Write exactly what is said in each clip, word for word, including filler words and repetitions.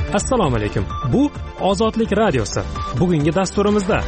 Assalomu alaykum. Bu Ozodlik radiosi. Bugungi dasturimizda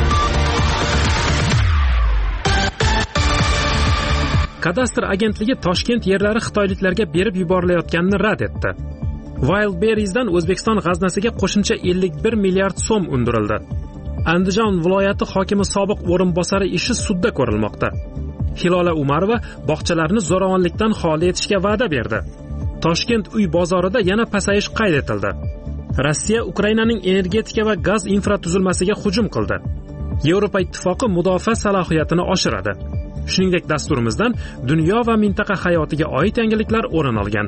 Kadastr agentligi Toshkent yerlari xitoyliklarga berib yuborilayotganini rad etdi. Wildberries'dan O'zbekiston g'aznasiga qo'shimcha ellik bir milliard so'm undirildi. Andijon viloyati hokimi sobiq o'rinbosari ishi sudda ko'rilmoqda. Hilola Umarova bog'chalarni zo'ravonlikdan xoli etishga va'da berdi. Toshkent uy bozorida yana pasayish qayd etildi. Rossiya Ukrainaning energetika va gaz infratuzilmasiga hujum qildi. Yevropa ittifoqi mudofaa salohiyatini oshiradi. Shuningdek, dasturimizdan dunyo va mintaqa hayotiga oid yangiliklar o'rin olgan.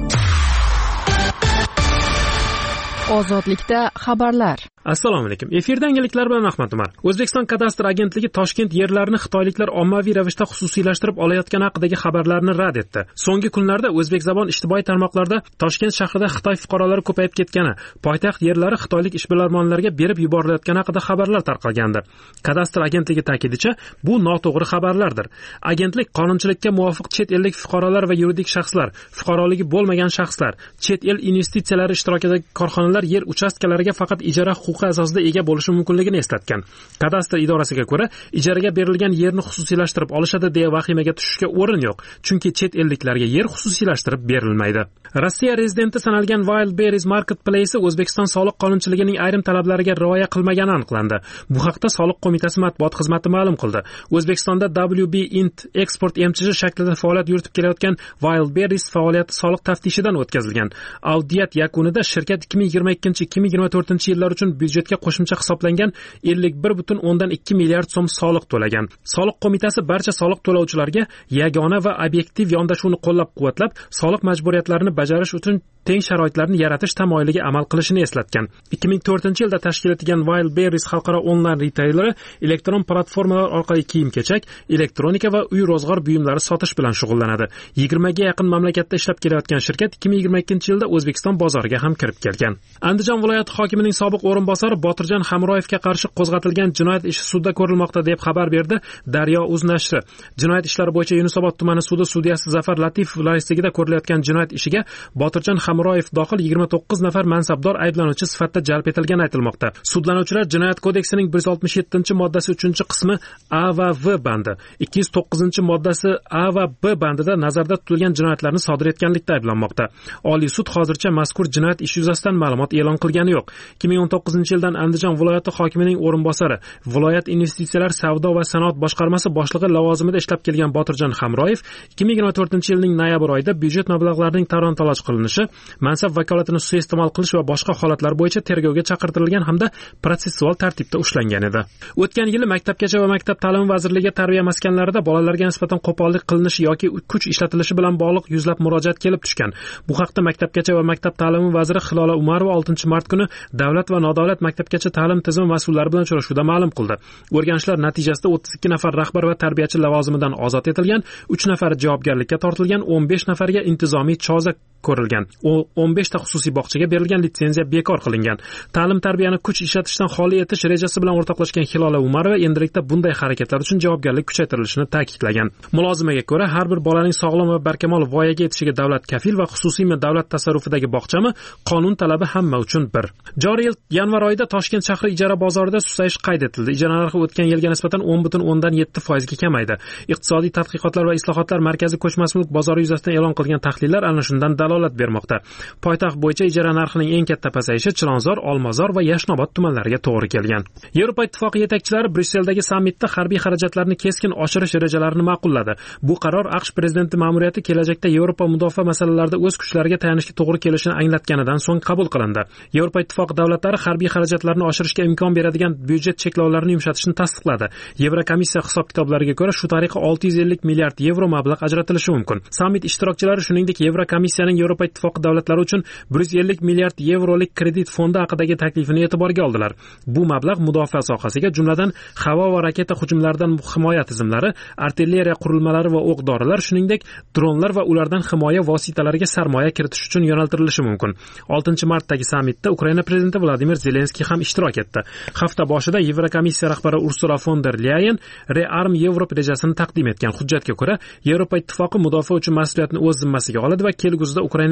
Ozodlikda xabarlar. Assalomu alaykum. Efirda yangiliklar bilan Ahmad Umar. O'zbekiston kadastr agentligi Toshkent yerlarini xitoyliklar ommaviy ravishda xususiylashtirib olayotgani haqidagi xabarlarni rad etdi. So'nggi kunlarda o'zbekzabon ijtimoiy tarmoqlarda Toshkent shahrida Xitoy fuqarolari ko'payib ketgani, poytaxt yerlari xitoylik ishbilarmonlarga berib yuborilayotgani haqida xabarlar tarqalgandi. Kadastr agentligi ta'kidicha, bu noto'g'ri xabarlardir. Agentlik qonunchilikka muvofiq chet ellik fuqarolar va yuridik shaxslar, fuqaroligi bo'lmagan shaxslar, chet el investitsiyalari ishtirokidagi korxonalar yer uchastkalariga faqat ijara huquqi asosida ega bo'lishi mumkinligini eslatgan. Kadastr idorasiga ko'ra, ijaraga berilgan yerni xususiylashtirib olishadi deya vahimaga tushishga o'rin yo'q, chunki chet elliklarga yer xususiylashtirib berilmaydi. Rossiya rezidenti sanalgan Wildberries Marketplace O'zbekiston soliq qonunchiligining ayrim talablariga rioya qilmagani aniqlandi. Bu haqda Soliq qo'mitasi matbuot xizmati ma'lum qildi. O'zbekistonda W B Int eksport emchishi shaklida faoliyat yuritib kelayotgan Wildberries faoliyati soliq taftishidan o'tkazilgan. Audit yakunida shirkat ikki ming yigirma ikkinchi ikki ming yigirma to'rtinchi yillar uchun byudjetga qo'shimcha hisoblangan ellik bir butun o'ndan ikki milliard so'm soliq to'lagan. Soliq qo'mitasi barcha soliq to'lovchilarga yagona va obyektiv yondashuvni qo'llab-quvvatlab, soliq majburiyatlarini bajarish uchun teng sharoitlarni yaratish tamoyiliga amal qilishini eslatgan. ikki ming to'rtinchi yilda tashkil etilgan Wildberries xalqaro onlayn reteyleri elektron platformalar orqali kiyim-kechak, elektronika va uy ro'zg'or buyumlari sotish bilan shug'ullanadi. yigirmaga yaqin mamlakatda ishlab kelayotgan shirkat ikki ming yigirma ikkinchi yilda O'zbekiston bozoriga ham kirib kelgan. Andijon viloyati hokimining sobiq o'rinbosari Botirjon Hamroyevga qarshi qo'zg'atilgan jinoyat ishi sudda ko'rilmoqda deb xabar berdi Daryo uz nashri. Jinoyat ishlari bo'yicha Yunusobod tumani sudi sudyasi Zafar Latifov raisligida ko'rilayotgan jinoyat ishiga Botirjon Hamroyev dohil yigirma to'qqiz nafar mansabdor ayblanuvchi sifatida jalb etilgani aytilmoqda. Sudlanuvchilar Jinoyat kodeksining bir yuz oltmish yettinchi moddasi uchinchi qismi A va V bandi, ikki yuz to'qqizinchi moddasi A va B bandida nazarda tutilgan jinoyatlarni sodir etganlikda ayblanmoqda. Oliy sud hozircha mazkur jinoyat ishi yuzasidan ma'lumot e'lon qilgani yo'q. ikki ming o'n to'qqizinchi yildan Andijon viloyati hokimining o'rinbosari, viloyat investitsiyalar, savdo va sanoat boshqarmasi boshlig'i lavozimida ishlab kelgan Botirjon Hamroyev ikki ming yigirma to'rtinchi yilning noyabr oyida byudjet mablag'larining talon-taroj qilinishi, mansab vakolatini suiiste'mol qilish va boshqa holatlar bo'yicha tergovga chaqirtirilgan hamda protsessual tartibda ushlangan edi. O'tgan yili Maktabgacha va maktab ta'limi vazirligiga tarbiya maskanlarida bolalarga nisbatan qo'pollik qilinishi yoki kuch ishlatilishi bilan bog'liq yuzlab murojaat kelib tushgan. Bu haqda Maktabgacha va maktab ta'limi vaziri Hilola Umarova oltinchi mart kuni Davlat va nodavlat maktabgacha ta'lim tizimi mas'ullari bilan uchrashuvda ma'lum qildi. O'rganishlar natijasida o'ttiz ikki nafar rahbar va tarbiyachi lavozimidan ozod etilgan, uch nafari javobgarlikka tortilgan, o'n besh nafariga intizomiy choza ko'rilgan. o'n besh ta xususiy bog'chaga berilgan litsenziya bekor qilingan. Ta'lim tarbiyani kuch ishlatishdan xoli etish rejasi bilan o'rtoqlashgan Hilola Umarova endilikda bunday harakatlar uchun javobgarlik kuchaytirilishini ta'kidlagan. Mulozimaga ko'ra, har bir bolaning sog'lom va barkamol voyaga yetishiga davlat kafil va xususiymi davlat tasarrufidagi bog'chami qonun talabi hamma uchun bir. Joriy yil yanvar oyida Toshkent shahri ijara bozorida susayish qayd etildi. Ijara narxi o'tgan yilga nisbatan o'n butun o'ndan yetti foiz ga kamaydi. Iqtisodiy tadqiqotlar va islohotlar markazi ko'chmas mulk bozori yuzasidan e'lon qilgan tahlillar ana shundan dalolat bermoqda. Poytaxt bo'yicha ijara narxining eng katta pasayishi Chilonzor, Olmazor va Yashnobod tumanlariga to'g'ri kelgan. Yevropa ittifoqi yetakchilari Brusseldagi sammitda harbiy xarajatlarni keskin oshirish rejalarini ma'qulladi. Bu qaror AQSh prezidenti ma'muriyati kelajakda Yevropa mudofaa masalalarida o'z kuchlariga tayanishga to'g'ri kelishini anglatganidan so'ng qabul qilindi. Yevropa ittifoqi davlatlari harbiy xarajatlarni oshirishga imkon beradigan byudjet cheklovlarini yumshatishni tasdiqladi. Yevrokomissiya hisob-kitoblariga ko'ra, shu tariqa olti yuz ellik milliard yevro mablag' ajratilishi mumkin. Sammit ishtirokchilari shuningdek Yevrokomissiyaning Yevropa ittifoqi davlatlari uchun bir yuz ellik milliard yevrolik kredit fondi haqidagi taklifini e'tiborga oldilar. Bu mablag' mudofaa sohasiga, jumladan havo va raketa hujumlaridan himoya tizimlari, artilleriya qurilmalari va o'q-dorilar, shuningdek dronlar va ulardan himoya vositalariga sarmoya kiritish uchun yo'naltirilishi mumkin. oltinchi martdagi sammitda Ukraina prezidenti Vladimir Zelenskiy ham ishtirok etdi. Hafta boshida Yevrokomissiya rahbari Ursula von der Leyen Rearm Yevropa rejasini taqdim etgan. Hujjatga ko'ra, Yevropa ittifoqi mudofaa uchun mas'uliyatni o'z zimmasiga oladi va kelgusida Ukrainaga yordam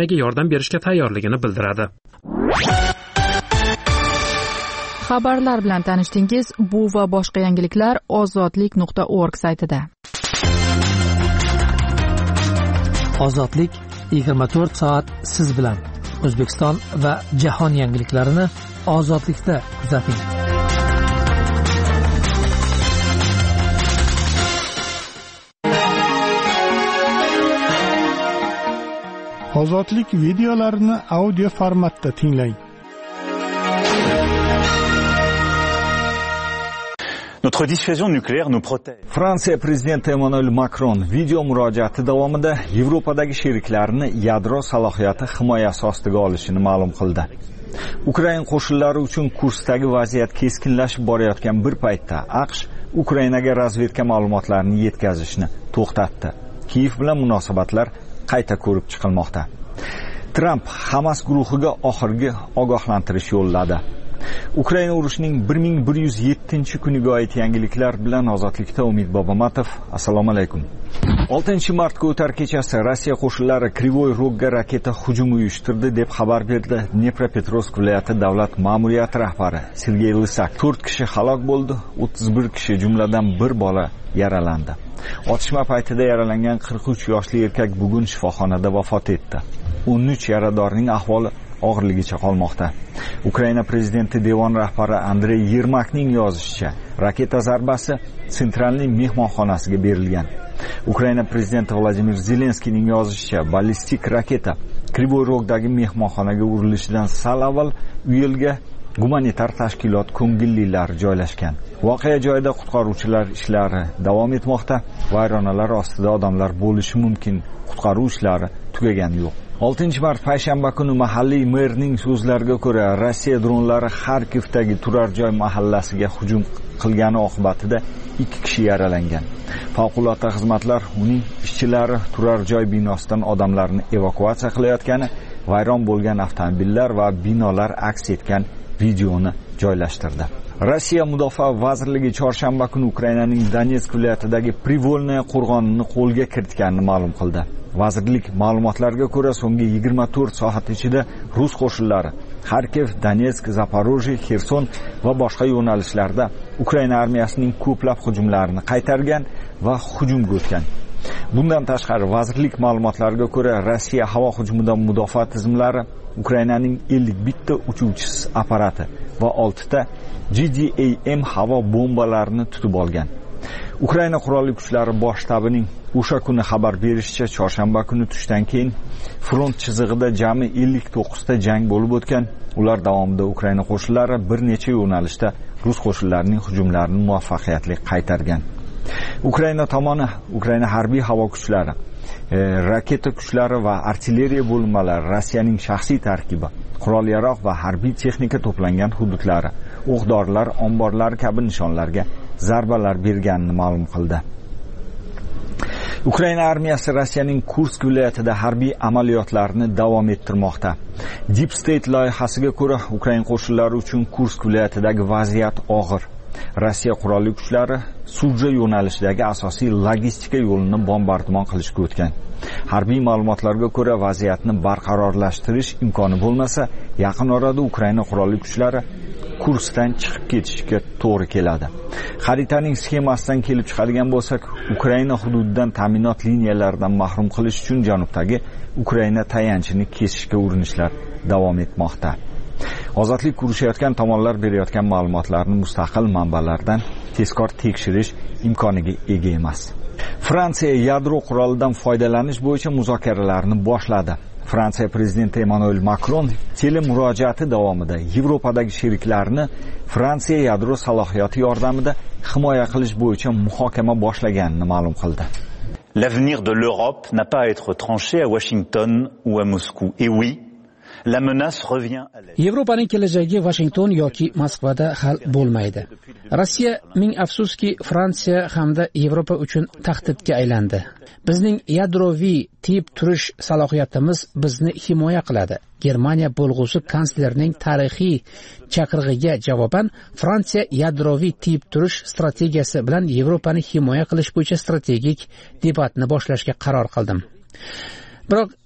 yordam berishga tayyorligini bildiradi. Xabarlar bilan tanishdingiz. Bu va boshqa yangiliklar ozodlik nuqta org saytida. Ozodlik yigirma to'rt soat siz bilan. O'zbekiston va jahon yangiliklarini ozodlikda kuzating. Ozodlik videolarini audio formatda tinglang. Notre dissuasion nucléaire nous protège. Fransiya prezidenti Emmanuel Macron video murojaati davomida Yevropadagi sheriklarini yadro salohiyati himoyasi ostiga olishini ma'lum qildi. Ukraina qo'shinlari uchun Kursdagi vaziyat keskinlashib borayotgan bir paytda AQSh Ukrainaga razvedka ma'lumotlarini yetkazishni to'xtatdi. Kiyev bilan munosabatlar qayta ko'rib chiqilmoqda. Trump Hamas guruhiga oxirgi ogohlantirish yo'lladi. Ukraina urushining bir ming bir yuz yettinchi kuniga oid yangiliklar bilan Ozodlikda Umid Bobomatov. Assalomu alaykum. oltinchi martga o'tar kechasi Rossiya qo'shinlari Krivoy Rogga raketa hujumi uyushtirdi deb xabar berdi Dnepropetrovsk viloyati davlat ma'muriyati rahbari Sergey Lysak. to'rt kishi halok bo'ldi, o'ttiz bir kishi jumladan bir bola yaralandi. Otishma paytida yaralangan qirq uch yoshli erkak bugun shifoxonada vafot etdi. o'n uch yaradorning ahvoli og'irligicha qolmoqda. Ukraina prezidenti devon rahbari Andrey Yermakning yozishicha, raketa zarbasi Sentralniy mehmonxonasiga berilgan. Ukraina prezidenti Vladimir Zelenskiyning yozishicha, ballistik raketa Krivoy Rogdagi mehmonxonaga urilishidan sal avval u yerga gumanitar tashkilot ko'ngillilari joylashgan. Voqea joyida qutqaruvchilar ishlari davom etmoqda. Vayronalar ostida odamlar bo'lishi mumkin. Qutqaruv ishlari tugagani yo'q. oltinchi mart payshanba kuni mahalliy merning so'zlariga ko'ra, Rossiya dronlari Xarkivdagi turar joy mahallasiga hujum qilgani oqibatida ikki kishi yaralangan. Favqulodda xizmatlar uning ishchilari turar joy binosidan odamlarni evakuatsiya qilayotgani, vayron bo'lgan avtomobillar va binolar aks etgan videoni joylashtirdi. Rossiya Mudofaa vazirligi chorshanba kuni Ukrainaning Donetsk viloyatidagi Privolnoye qo'rg'onini qo'lga kiritganini ma'lum qildi. Vazirlik ma'lumotlariga ko'ra, so'nggi yigirma to'rt soat ichida rus qo'shinlari Xarkiv, Donetsk, Zaporojye, Xerson va boshqa yo'nalishlarda Ukraina armiyasining ko'plab hujumlarini qaytargan va hujumga o'tgan. Bundan tashqari, vazirlik ma'lumotlariga ko'ra, Rossiya havo hujumidan mudofaa tizimlari Ukrainaning ellik bitta uchuvchisiz apparati va oltita G D A M havo bombalarini tutib olgan. Ukraina qurolli kuchlari bosh shtabining o'sha kuni xabar berishicha, chorshanba kuni tushdan keyin front chizig'ida jami ellik to'qqizta jang bo'lib o'tgan. Ular davomida Ukraina qo'shinlari bir necha yo'nalishda rus qo'shinlarining hujumlarini muvaffaqiyatli qaytargan. Ukraina tomoni, Ukraina harbiy havo kuchlari, e, raketa kuchlari va artilleriya bo'linmalari, Rossiyaning shaxsiy tarkibi, qurol-yarog' va harbiy texnika to'plangan hududlari, o'q-dorilar, omborlar kabi nishonlarga zarbalar berganini ma'lum qildi. Ukraina armiyasi Rossiyaning Kursk viloyatida harbiy amaliyotlarni davom ettirmoqda. Deep State loyihasiga ko'ra, Ukraina qo'shinlari uchun Kursk viloyatidagi vaziyat og'ir. Rossiya qurolli kuchlari Suja yo'nalishidagi asosiy logistika yo'lini bombardimon qilishga o'tgan. Harbiy ma'lumotlarga ko'ra, vaziyatni barqarorlashtirish imkoni bo'lmasa, yaqin orada Ukraina qurolli kuchlari Kurskdan chiqib ketishga to'g'ri keladi. Xaritaning sxemasidan kelib chiqadigan bo'lsak, Ukraina hududidan ta'minot liniyalaridan mahrum qilish uchun janubdagi Ukraina tayanchini kesishga urinishlar davom etmoqda. Ozodlik urushayotgan tomonlar berayotgan ma'lumotlarni mustaqil manbalardan tezkor tekshirish imkoniga ega emas. Fransiya yadro qurolidan foydalanish bo'yicha muzokaralarni boshladi. Fransiya prezidenti Emmanuel Macron telemurojaati davomida Yevropadagi sheriklarini Fransiya yadro salohiyati yordamida himoya qilish bo'yicha muhokama boshlaganini ma'lum qildi. L'avenir de l'Europe n'a pas à être tranché à Washington ou à Moscou. Et oui, la menace revient à l'est. Yevropaning kelajagi Washington yoki Moskvada hal bo'lmaydi. Rossiya ming afsuski Fransiya hamda Yevropa uchun tahdidga aylandi. Bizning yadroviy tip turish salohiyatimiz bizni himoya qiladi. Germaniya bo'lg'usi kanslerning tarixiy chaqirig'iga javoban Fransiya yadroviy tip turish strategiyasi bilan Yevropani himoya qilish bo'yicha strategik debatni boshlashga qaror qildim. Biroq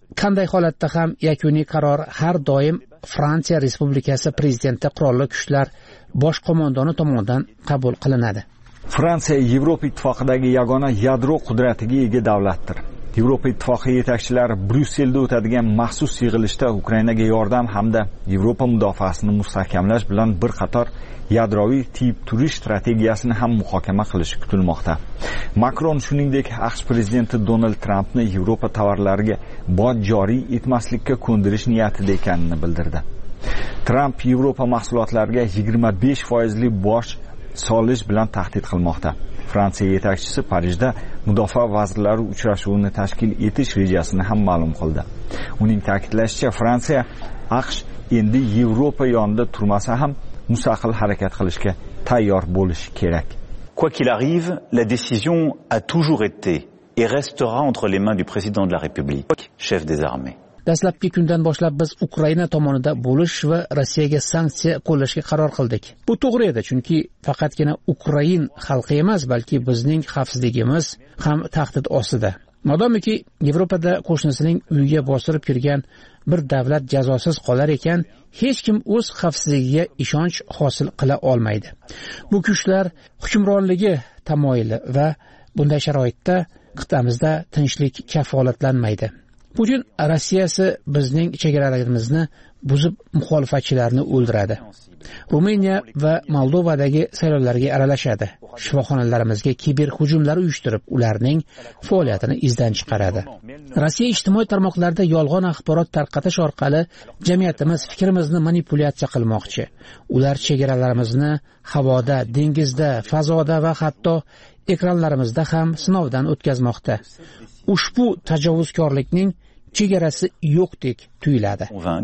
qanday holatda ham yakuniy qaror har doim Fransiya Respublikasi prezidenti qurolli kuchlar bosh qo'mondoni tomonidan qabul qilinadi. Fransiya Yevropa ittifoqidagi yagona yadro qudratiga ega davlatdir. Yevropa ittifoqi yetakchilari Bryusselda o'tadigan maxsus yig'ilishda Ukrainaga yordam hamda Yevropa mudofaasini mustahkamlash bilan bir qator yadroviy tiyib turish strategiyasini ham muhokama qilishi kutilmoqda. Makron shuningdek AQSh prezidenti Donald Trampni Yevropa tovarlariga boj joriy etmaslikka ko'ndirish niyatida ekanini bildirdi. Tramp Yevropa mahsulotlariga yigirma besh foizli boj solish bilan tahdid qilmoqda. Fransiya yetakchisi Parijda mudofaa vazirlari uchrashuvini tashkil etish rejasini ham ma'lum qildi. Uning ta'kidlashicha, Fransiya AQSh endi Yevropa yonida turmasa ham mustaqil harakat qilishga tayyor bo'lishi kerak. Quoi qu'il arrive, la décision a toujours été et restera entre les mains du président de la République, chef des armées. Dastlabki kundan boshlab biz Ukraina tomonida bo'lish va Rossiyaga sanksiya qo'llashga qaror qildik. Bu to'g'ri edi, chunki faqatgina Ukrain xalqi emas, balki bizning xavfsizligimiz ham tahdid ostida. Modomiki Yevropada qo'shnisining uyiga bostirib kirgan bir davlat jazosiz qolar ekan, hech kim o'z xavfsizligiga ishonch hosil qila olmaydi. Bu kuchlar hukmronligi tamoyili va bunday sharoitda qit'amizda tinchlik kafolatlanmaydi. Putin Rossiyasi bizning chegaralarimizni buzib muxolifatchilarni o'ldiradi. Ruminiya va Moldovadagi saylovlarga aralashadi. Shifoxonalarimizga kiber hujumlar uyushtirib, ularning faoliyatini izdan chiqaradi. Rossiya ijtimoiy tarmoqlarda yolg'on axborot tarqatish orqali jamiyatimiz fikrimizni manipulyatsiya qilmoqchi. Ular chegaralarimizni havoda, dengizda, fazoda va hatto ekranlarimizda ham sinovdan o'tkazmoqda. Ushbu tajovuzkorlikning chegarasi yo'qdek tuyuladi.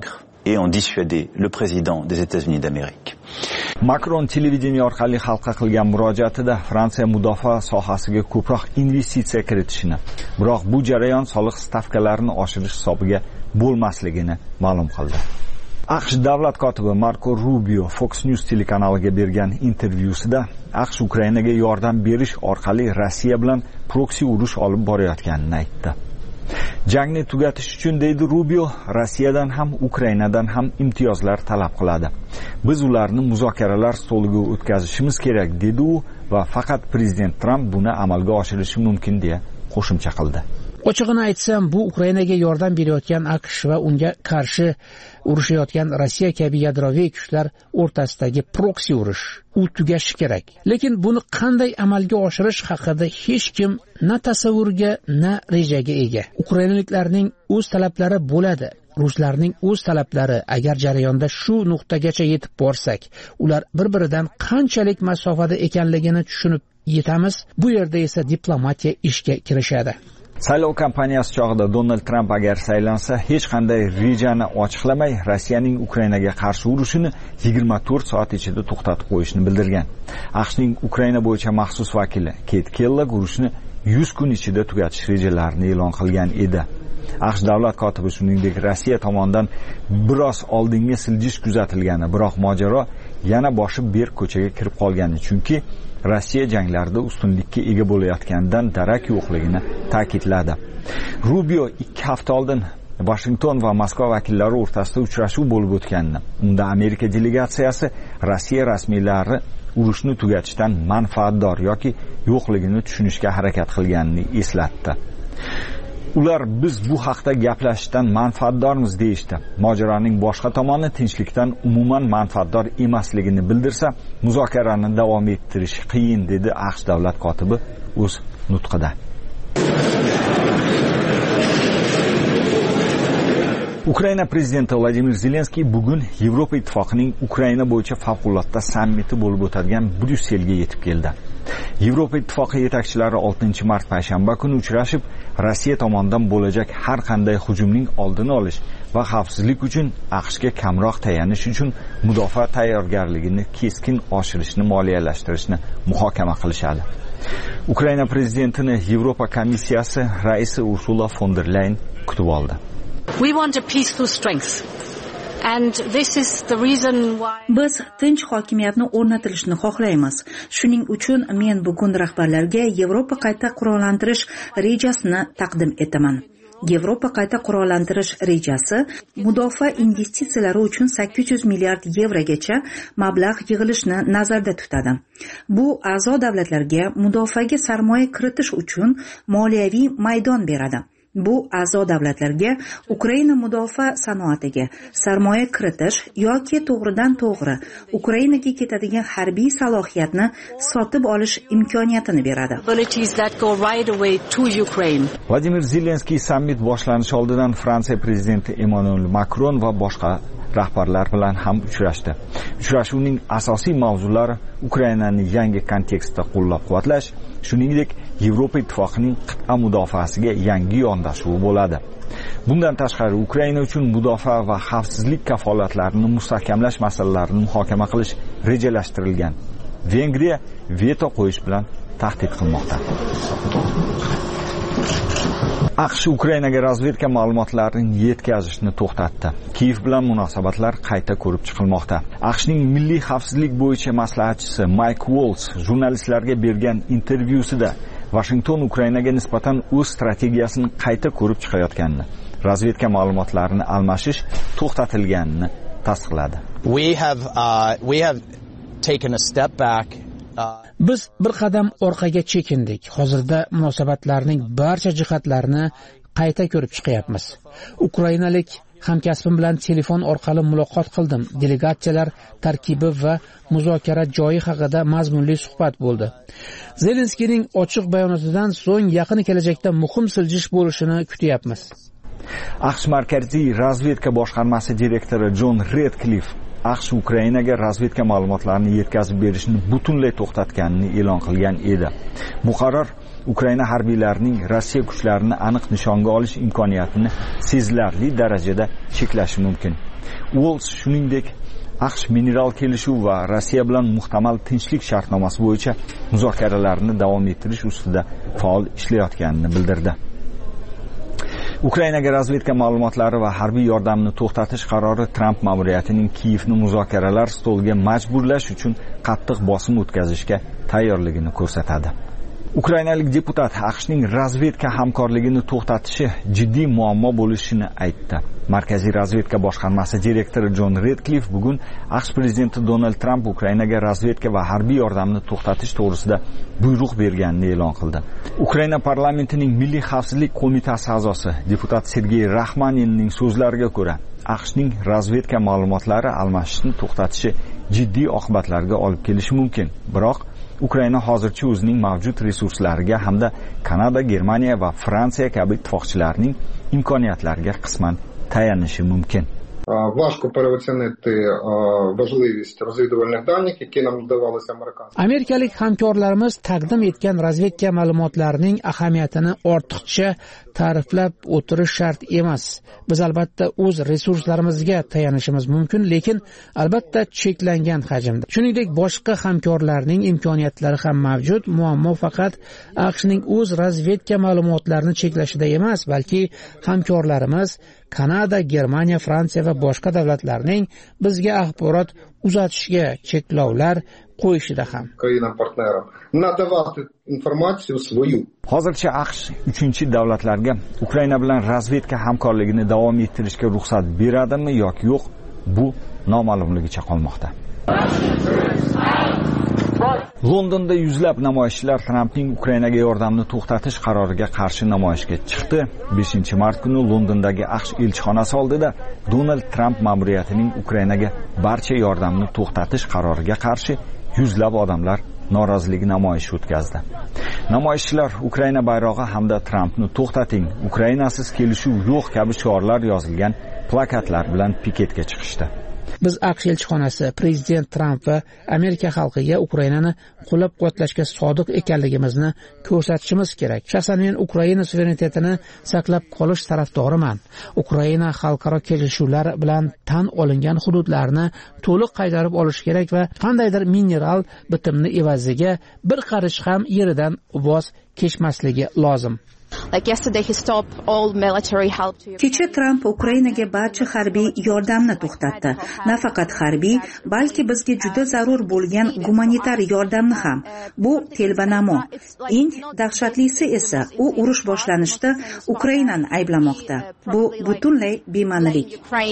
Et en dissuader le président des États-Unis d'Amérique. Macron televideniya orqali xalqqa qilgan murojaatida Fransiya mudofaa sohasiga ko'proq investitsiya kiritishini, biroq bu jarayon soliq stavkalarini oshirish hisobiga bo'lmasligini ma'lum qildi. AQSh davlat kotibi Marco Rubio Fox News telekanaliga bergan intervyusida AQSh Ukrainaga yordam berish orqali Rossiya bilan proksi urush olib borayotganini aytdi. Jangni tugatish uchun, deydi Rubio, Rossiyadan ham Ukrainadan ham imtiyozlar talab qiladi. Biz ularni muzokaralar stoliga o'tkazishimiz kerak, dedi u va faqat prezident Tramp buni amalga oshirishi mumkin deya qo'shimcha qildi. Ochig'ini aytsam, bu Ukrainaga yordam berayotgan AQSh va unga qarshi urushayotgan Rossiya kabi yadroviy kuchlar o'rtasidagi proksi urush. U tugashi kerak. Lekin buni qanday amalga oshirish haqida hech kim na tasavvurga, na rejaga ega. Ukrainaliklarning o'z talablari bo'ladi. Ruslarning o'z talablari, agar jarayonda shu nuqtagacha yetib borsak, ular bir-biridan qanchalik masofada ekanligini tushunib yetamiz. Bu yerda esa diplomatiya ishga kirishadi. Saylov kampaniyasi chog'ida Donald Tramp agar saylansa, hech qanday rejani ochiqlamay Rossiyaning Ukrainaga qarshi urushini yigirma to'rt soat ichida to'xtatib qo'yishni bildirgan. AQShning Ukraina bo'yicha maxsus vakili Kate Kellogg urushni yuz kun ichida tugatish rejalarini e'lon qilgan edi. AQSh davlat kotibi shuningdek Rossiya tomonidan biroz oldinga siljish kuzatilgani, biroq mojaro yana boshi berk ko'chaga kirib qolgani, chunki Rossiya janglarda ustunlikka ega bo'layotganidan darak yo'qligini ta'kidladi. Rubio ikki hafta oldin Washington va Moskva vakillari o'rtasida uchrashuv bo'lib o'tganini, unda Amerika delegatsiyasi Rossiya rasmiylari urushni tugatishdan manfaatdor yoki yo'qligini tushunishga harakat qilganini eslatdi. Ular biz bu haqda gaplashishdan manfaatdormiz deyishdi. Mojaroning boshqa tomoni tinchlikdan umuman manfaatdor emasligini bildirsa, muzokarani davom ettirish qiyin, dedi AQSh davlat kotibi o'z nutqida. Ukraina prezidenti Vladimir Zelenskiy bugun Yevropa ittifoqining Ukraina bo'yicha favqulodda sammiti bo'lib o'tadigan Bryusselga yetib keldi. Yevropa ittifoqi yetakchilari oltinchi mart payshanba kuni uchrashib, Rossiya tomonidan bo'lajak har qanday hujumning oldini olish va xavfsizlik uchun AQShga kamroq tayanish uchun mudofaa tayyorgarligini keskin oshirishni moliyalashtirishni muhokama qilishadi. Ukraina prezidentini Yevropa komissiyasi raisi Ursula von der Leyen kutib oldi. We want a peaceful strength. And this is the reason why biz tinch hokimiyatni o'rnatilishini xohlaymiz. Shuning uchun men bugun rahbarlarga Yevropa qayta qurollantirish rejasini taqdim etaman. Yevropa qayta qurollantirish rejasi mudofaa investitsiyalari uchun sakkiz yuz milliard yevrogacha mablag' yig'ilishni nazarda tutadi. Bu a'zo davlatlarga mudofaaga sarmoya kiritish uchun moliyaviy maydon beradi. Bu a'zo davlatlarga Ukraina mudofaa sanoatiga sarmoya kiritish yoki to'g'ridan to'g'ri Ukrainaga ketadigan harbiy salohiyatni sotib olish imkoniyatini beradi. Vladimir Zelenskiy sammit boshlanishi oldidan Fransiya prezidenti Emmanuel Macron va boshqa rahbarlar bilan ham uchrashdi. Uchrashuvning asosiy mavzulari Ukrainani yangi kontekstda qo'llab-quvvatlash, shuningdek, Yevropa ittifoqining qit'a mudofaasiga yangi yondashuvi bo'ladi. Bundan tashqari, Ukraina uchun mudofaa va xavfsizlik kafolatlarini mustahkamlash masalalarini muhokama qilish rejalashtirilgan. Vengriya veto qo'yish bilan tahdid qilmoqda. AQSh Ukrainaga razvedka ma'lumotlarini yetkazishni to'xtatdi. Kiyev bilan munosabatlar qayta ko'rib chiqilmoqda. AQShning milliy xavfsizlik bo'yicha maslahatchisi Mike Waltz jurnalistlarga bergan intervyusida Washington Ukrainaga nisbatan o'z strategiyasini qayta ko'rib chiqayotganini, razvedka ma'lumotlarini almashish to'xtatilganini tasdiqladi. We have uh, we have taken a step back. Biz bir qadam orqaga chekindik. Hozirda munosabatlarning barcha jihatlarini qayta ko'rib chiqyapmiz. Ukrainalik hamkasbim bilan telefon orqali muloqot qildim. Delegatsiyalar tarkibi va muzokara joyi haqida mazmunli suhbat bo'ldi. Zelenskiyning ochiq bayonotidan so'ng yaqin kelajakda muhim siljish bo'lishini kutyapmiz. AQSh Markaziy razvedka boshqarmasi direktori John Redcliffe AQSh Ukrainaga razvedka ma'lumotlarini yetkazib berishni butunlay to'xtatganini e'lon qilgan edi. Bu qaror Ukraina harbiylarining Rossiya kuchlarini aniq nishonga olish imkoniyatini sezilarli darajada cheklashi mumkin. Waltz shuningdek AQSh mineral kelishuv va Rossiya bilan muhtamal tinchlik shartnomasi bo'yicha muzokaralarni davom ettirish ustida faol ishlayotganini bildirdi. Ukrainaga razvedka ma'lumotlari va harbiy yordamni to'xtatish qarori Trump ma'muriyatining Kiyevni muzokaralar stoliga majburlash uchun qattiq bosim o'tkazishga tayyorligini ko'rsatadi. Ukrainalik deputat AQShning razvedka hamkorligini to'xtatishi jiddiy muammo bo'lishini aytdi. Markaziy razvedka boshqarmasi direktori John Redcliffe bugun AQSh prezidenti Donald Trump Ukrainaga razvedka va harbiy yordamni to'xtatish to'g'risida buyruq berganini e'lon qildi. Ukraina parlamentining Milliy xavfsizlik qo'mitasi a'zosi deputat Sergey Raxmaninning so'zlariga ko'ra, AQShning razvedka ma'lumotlari almashishni to'xtatishi jiddiy oqibatlarga olib kelishi mumkin. Biroq Ukraina hozircha o'zining mavjud resurslariga hamda Kanada, Germaniya va Fransiya kabi ittifoqchilarning imkoniyatlariga qisman tayanishi mumkin. Важко переоцінити важливість розвідувальних даних, які нам надавалися американськими. Amerikalik hamkorlarimiz taqdim etgan razvedka ma'lumotlarining ahamiyatini ortiqcha ta'riflab o'tirish shart emas. Biz albatta o'z resurslarimizga tayanishimiz mumkin, lekin albatta cheklangan hajmda. Shuningdek, boshqa hamkorlarning imkoniyatlari ham mavjud. Muammo faqat AQShning o'z razvedka ma'lumotlarini cheklashida emas, balki hamkorlarimiz Kanada, Germaniya, Fransiya va boshqa davlatlarning bizga axborot uzatishga cheklovlar qo'yishida ham. Hozircha AQSh uchinchi davlatlarga Ukraina bilan razvedka hamkorligini davom ettirishga ruxsat beradimi yoki yo'q, bu noma'lumligicha qolmoqda. Londonda yuzlab namoyishchilar Trumpning Ukrainaga yordamni to'xtatish qaroriga qarshi namoyishga chiqdi. beshinchi mart kuni Londondagi AQSh elchixonasi oldida Donald Trump ma'muriyatining Ukrainaga barcha yordamni to'xtatish qaroriga qarshi yuzlab odamlar norozilik namoyishi o'tkazdi. Namoyishchilar Ukraina bayrog'i hamda Trumpni to'xtating, Ukrainasiz kelishuv yo'q kabi shiorlar yozilgan plakatlar bilan piketga chiqishdi. Biz AQSh elchixonasi prezident Trump va Amerika xalqiga Ukrainani qo'llab-quvvatlashga sodiq ekanligimizni ko'rsatishimiz kerak. Shaxsan men Ukraina suverenitetini saqlab qolish tarafdoriman. Ukraina xalqaro kelishuvlar bilan tan olingan hududlarni to'liq qaytarib olish kerak va qandaydir mineral bitimni evaziga bir qarish ham yeridan voz kechmasligi lozim. Kecha Tramp Ukrainaga barcha harbiy yordamni to'xtatdi. Nafaqat harbiy, balki bizga juda zarur bo'lgan gumanitar yordamni ham. Bu telbanamo. Eng dahshatlisi esa u urush boshlanishda Ukrainani ayblamoqda. Bu butunlay bema'nilik.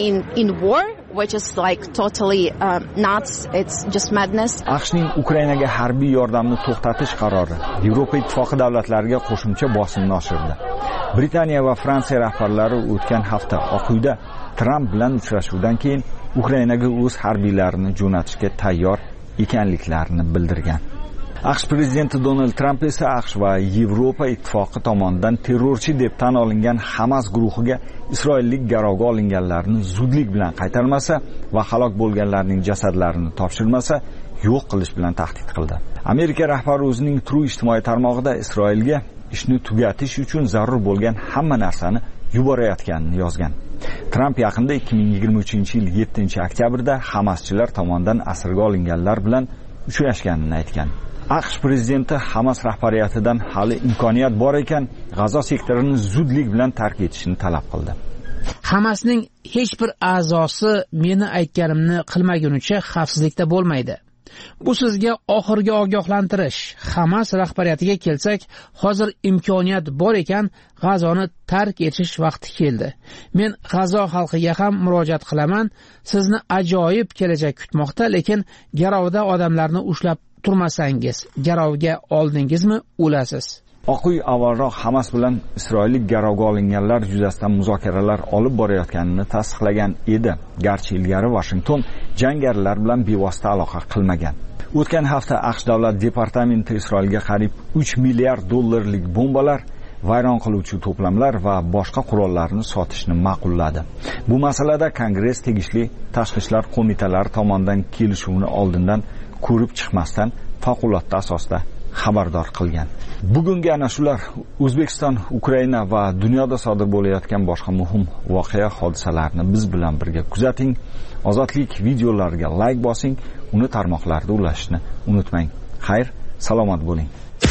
AQShning Ukrainaga harbiy yordamni to'xtatish qarori Yevropa ittifoqi davlatlariga qo'shimcha bosimni oshirdi. Britaniya va Fransiya rahbarlari o'tgan hafta Oq uyda Tramp bilan uchrashuvdan keyin Ukrainaga o'z harbiylarini jo'natishga tayyor ekanliklarini bildirgan. AQSh prezidenti Donald Tramp esa AQSh va Yevropa ittifoqi tomonidan terrorchi deb tan olingan Hamas guruhiga isroillik garovga olinganlarni zudlik bilan qaytarmasa va halok bo'lganlarning jasadlarini topshirmasa yo'q qilish bilan tahdid qildi. Amerika rahbari o'zining True ijtimoiy tarmog'ida Isroilga ishni tugatish uchun zarur bo'lgan hamma narsani yuborayotganini yozgan. Tramp yaqinda ikki ming yigirma uchinchi yil yettinchi oktyabrda Hamaschilar tomonidan asirga olinganlar bilan uchrashganini aytgan. AQSh prezidenti Hamas rahbariyatidan hali imkoniyat bor ekan, G'azo sektorini zudlik bilan tark etishni talab qildi. Hamasning hech bir a'zosi meni aytganimni qilmagunicha xavfsizlikda bo'lmaydi. Bu sizga oxirgi ogohlantirish. Hamas rahbariyatiga kelsak, hozir imkoniyat bor ekan, G'azoni tark etish vaqti keldi. Men G'azo xalqiga ham murojaat qilaman. Sizni ajoyib kelajak kutmoqda, lekin garovda odamlarni ushlab turmasangiz, garovga oldingizmi, o'lasiz. Oq uy avvalroq Hamas bilan isroillik garovga olinganlar yuzasidan muzokaralar olib borayotganini tasdiqlagan edi. Garchi ilgari Washington jangarilar bilan bevosita aloqa qilmagan. O'tgan hafta AQSh davlat departamenti Isroilga qariyb uch milliard dollarlik bombalar, vayron qiluvchi to'plamlar va boshqa qurollarni sotishni ma'qulladi. Bu masalada Kongress tegishli tashqi ishlar qo'mitalari tomonidan kelishuvni oldindan ko'rib chiqmasdan favqulodda asosda xabardor qilgan. Bugungi ana shular O'zbekiston, Ukraina va dunyoda sodir bo'layotgan boshqa muhim voqea hodisalarni biz bilan birga kuzating. Ozodlik videolariga like bosing, uni tarmoqlarda ulashishni unutmang. Xayr, salomat bo'ling.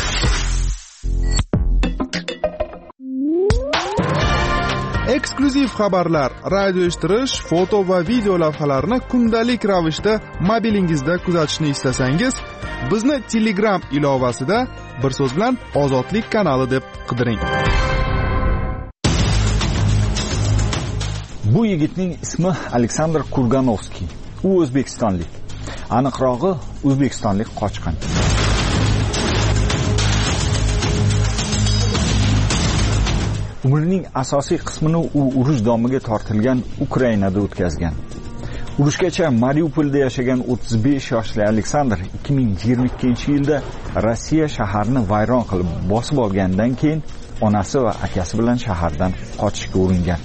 Eksklyuziv xabarlar, radio eshittirish, foto va video lavhalarni kundalik ravishda mobilingizda kuzatishni istasangiz, bizni Telegram ilovasida bir so'z bilan Ozodlik kanali deb qidiring. Bu yigitning ismi Aleksandr Kurganovskiy. U o'zbekistonlik. Aniqrog'i, o'zbekistonlik qochqin. Umrining asosiy qismini u urush domiga tortilgan Ukrainada o'tkazgan. Urushgacha Mariupolda yashagan o'ttiz besh yoshli Aleksandr ikki ming yigirma ikkinchi yilda Rossiya shaharni vayron qilib bosib olgandan keyin onasi va akasi bilan shahardan qochishga uringan.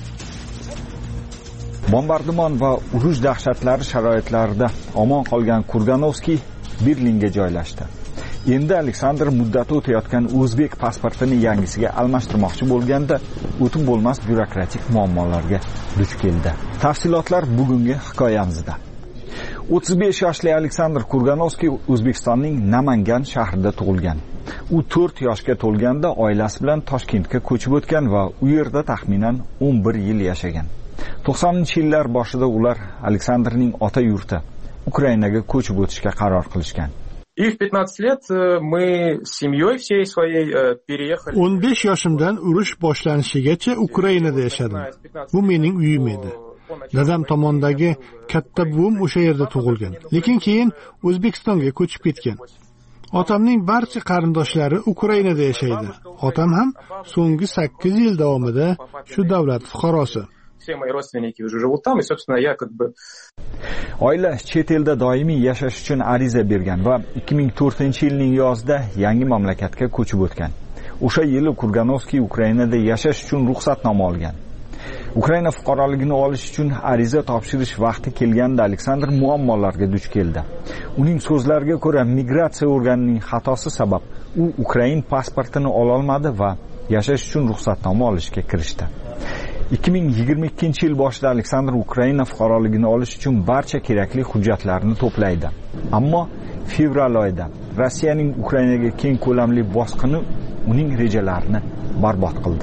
Bombardimon va urush dahshatlari sharoitlarida omon qolgan Kurganovskiy Berlinga joylashdi. Endi Aleksandr muddati o'tayotgan o'zbek pasportini yangisiga almashtirmoqchi bo'lganda o'tib bo'lmas byurokratik muammolarga duch keldi. Tafsilotlar bugungi hikoyamizda. o'ttiz besh yoshli Aleksandr Kurganovskiy O'zbekistonning Namangan shahrida tug'ilgan. U to'rt yoshga to'lganda oilasi bilan Toshkentga ko'chib o'tgan va u yerda taxminan o'n bir yil yashagan. to'qsoninchi yillar boshida ular Aleksandrning ota yurti Ukrainaga ko'chib o'tishga qaror qilishgan. И в пятнадцать лет мы с семьей всей своей переехали. o'n besh yoshimdan urush boshlanishigacha Ukrainada yashadim. Bu mening uyim edi. Dadam tomondagi katta buvim o'sha yerda tug'ilgan, lekin keyin O'zbekistonga ko'chib ketgan. Otamning barcha qarindoshlari Ukrainada yashaydi. Otam ham so'nggi sakkiz yil davomida shu davlat fuqarosi. Все мои родственники уже живут там, и, собственно, я как бы... Oila chet elda doimiy yashash uchun ariza bergan va ikki ming to'rtinchi yilning yozida yangi mamlakatga ko'chib o'tgan. O'sha yili Kurganovskiy Ukrainada yashash uchun ruxsatnoma olgan. Ukraina fuqaroligini olish uchun ariza topshirish vaqti kelganda Aleksandr muammolarga duch keldi. Uning so'zlariga ko'ra, migratsiya organining xatosi sabab u Ukrain pasportini ola olmadi va yashash uchun ruxsatnoma olishga kirishdi. ikki ming yigirma ikkinchi yil boshida Aleksandr Ukraina fuqaroligini olish uchun barcha kerakli hujjatlarni to'playdi. Ammo fevral oyida Rossiyaning Ukrainaga keng ko'lamli bosqini uning rejalarini barbod qildi.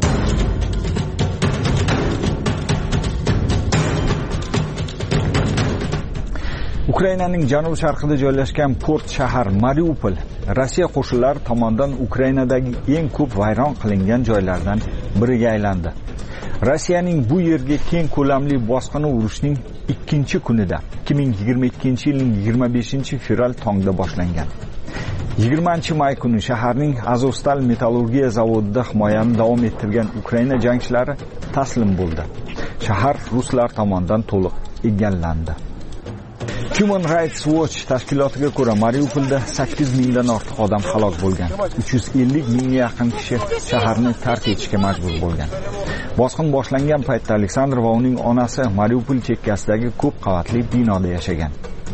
Ukrainaning janub-sharqida joylashgan port shahar Mariupol Rossiya qo'shinlari tomonidan Ukrainadagi eng ko'p vayron qilingan joylardan biriga aylandi. Rossiyaning bu yerga keng ko'lamli bosqini urishning ikkinchi kunida ikki ming yigirma ikkinchi yilning yigirma beshinchi fevral tongda boshlangan. yigirmanchi may kuni shaharning Azovstal metallurgiya zavodida himoyani davom ettirgan Ukraina jangchilari taslim bo'ldi. Shahar ruslar tomonidan to'liq egallandi. Human Rights Watch tashkilotiga ko'ra Mariupolda sakkiz mingdan ortiq odam halok bo'lgan. uch yuz ellik mingga yaqin kishi shaharni tark etishga majbur bo'lgan. Bosqin boshlangan paytda Aleksandr va uning onasi Mariupol chekkasidagi ko'p qavatli binoda yashagan.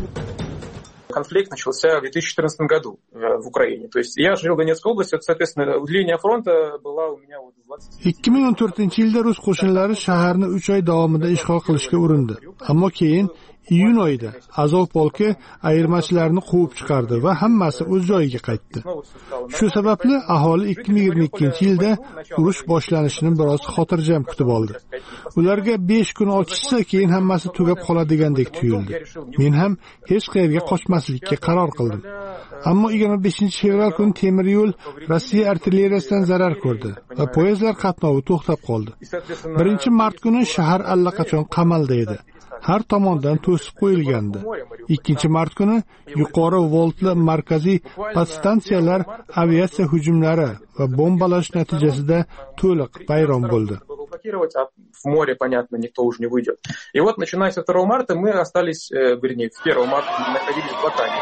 Конфликт начался в две тысячи четырнадцатом году в Украине. То есть я жил в Донецкой области, соответственно, линия фронта была у меня вот двадцать. ikki ming o'n to'rtinchi yilda rus qo'shinlari shaharni uch oy davomida ishg'ol qilishga urindi. Ammo keyin iyun oyida Azov polki ayirmachilarni quvib chiqardi va hammasi o'z joyiga qaytdi. Shu sababli aholi ikki ming yigirma ikkinchi yilda urush boshlanishini biroz xotirjam kutib oldi. Ularga besh kun ochishsa, keyin hammasi tugab qoladigandek tuyuldi. Men ham hech qayerga qochmaslikka qaror qildim. Ammo yigirma beshinchi fevral kuni temir yo'l Rossiya artilleriyasidan zarar ko'rdi va poyezdlar qatnovi to'xtab qoldi. birinchi mart kuni shahar allaqachon qamalda edi. Har tomondan to'sib qo'yilgandi. ikkinchi mart kuni yuqori voltli markaziy podstansiyalar aviatsiya hujumlari va bombalash natijasida to'liq vayron bo'ldi. А в море, понятно, никто уже не выйдет. И вот, начиная со второго марта, мы остались, вернее, с первого марта находились в блокаде.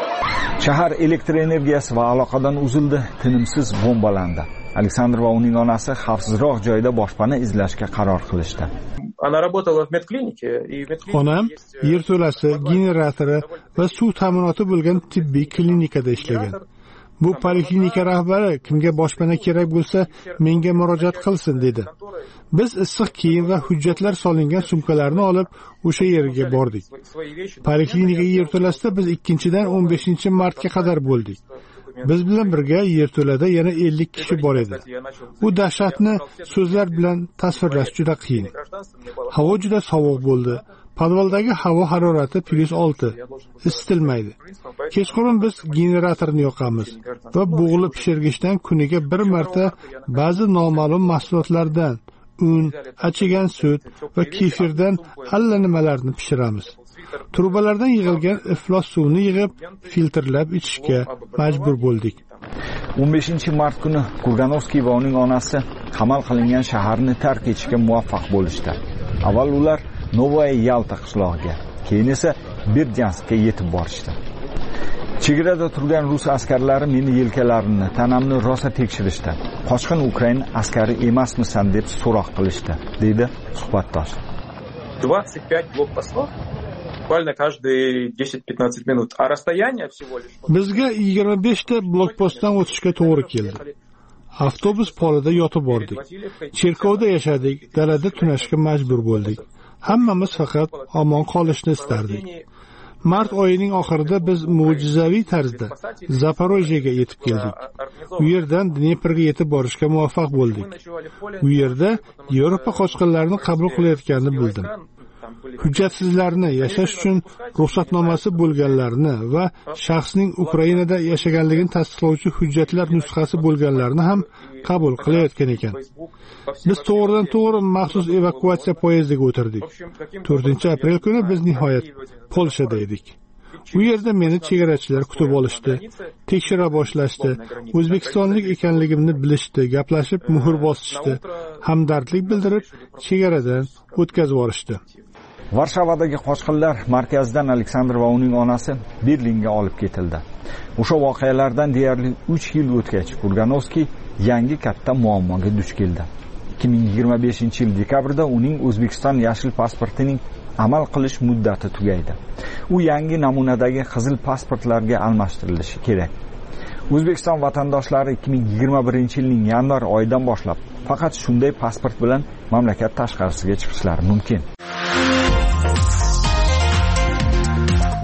Shahar elektr energiyasi va aloqadan uzildi, tinimsiz bombalandi. Aleksandr va uning onasi xavfsizroq joyda boshpana izlashga qaror qilishdi. Она работала в медклинике, и в медклинике Onam yerto'lasi, generatori va suv ta'minoti bo'lgan tibbiy klinikada ishlagan. Bu poliklinika rahbari kimga boshpana kerak bo'lsa, menga murojaat qilsin dedi. Biz issiq kiyim va hujjatlar solingan sumkalarni olib o'sha yerga bordik. Poliklinika yerto'lasida biz ikkinchidan o'n beshinchi martga qadar bo'ldik. Biz bilan birga yerto'lada yana ellik kishi bor edi. Bu dahshatni so'zlar bilan tasvirlash juda qiyin. Havo juda sovuq bo'ldi. Podvaldagi havo harorati plyus olti. Isitilmaydi. Kechqurun biz generatorni yoqamiz va bug'li pishirgichdan kuniga bir marta ba'zi noma'lum mahsulotlardan un, achigan sut va kefirdan allanimalarni pishiramiz. Trubalardan yig'ilgan iflos suvni yig'ib, filtrlab ichishga majbur bo'ldik. o'n beshinchi mart kuni Kurganovskiy va uning onasi qamal qilingan shaharni tark etishga muvaffaq bo'lishdi. Avval ular Novaya Yalta qishlog'iga, keyin esa Berdyanskka yetib borishdi. Chegarada turgan rus askarlari meni yelkalarimni, tanamni rosa tekshirishdi. Qochqin Ukrain askari emasmisan deb so'roq qilishdi, dedi suhbatdosh. двадцать пять блокпостов буквально каждые десять-пятнадцать минут, а расстояние всего лишь. Bizga yigirma besh ta blokpostdan o'tishga to'g'ri keldi. Avtobus polida yotib bordik. Cherkovda yashadik, dalada tunashga majbur bo'ldik. Hammamiz faqat omon qolishni istardik. Mart oyining oxirida biz mo'jizaviy tarzda Zaporojyega yetib keldik. U yerdan Dneprga yetib borishga muvaffaq bo'ldik. U yerda Yevropa qochqinlarini qabul qilayotganini bildim. Hujjatsizlarni yashash uchun ruxsatnomasi bo'lganlarni va shaxsning Ukrainada yashaganligini tasdiqlovchi hujjatlar nusxasi bo'lganlarni ham qabul qilayotgan ekan. Biz to'g'ridan to'g'ri maxsus evakuatsiya poyezdiga o'tirdik. to'rtinchi aprel kuni biz nihoyat Polshada edik. U yerda meni chegarachilar kutib olishdi, tekshira boshlashdi, o'zbekistonlik ekanligimni bilishdi, gaplashib muhr bosishdi, hamdardlik bildirib chegaradan o'tkazib yuborishdi. Varshavadagi qochqinlar markazidan Aleksandr va uning onasi Berlinga olib ketildi. O'sha voqealardan deyarli uch yil o'tgach, Kurganovskiy yangi katta muammoga duch keldi. ikki ming yigirma beshinchi yil dekabrda uning O'zbekiston yashil pasportining amal qilish muddati tugaydi. U yangi namunadagi qizil pasportlarga almashtirilishi kerak. O'zbekiston vatandoshlari ikki ming yigirma birinchi yilning yanvar oyidan boshlab faqat shunday pasport bilan mamlakat tashqarisiga chiqishlari mumkin.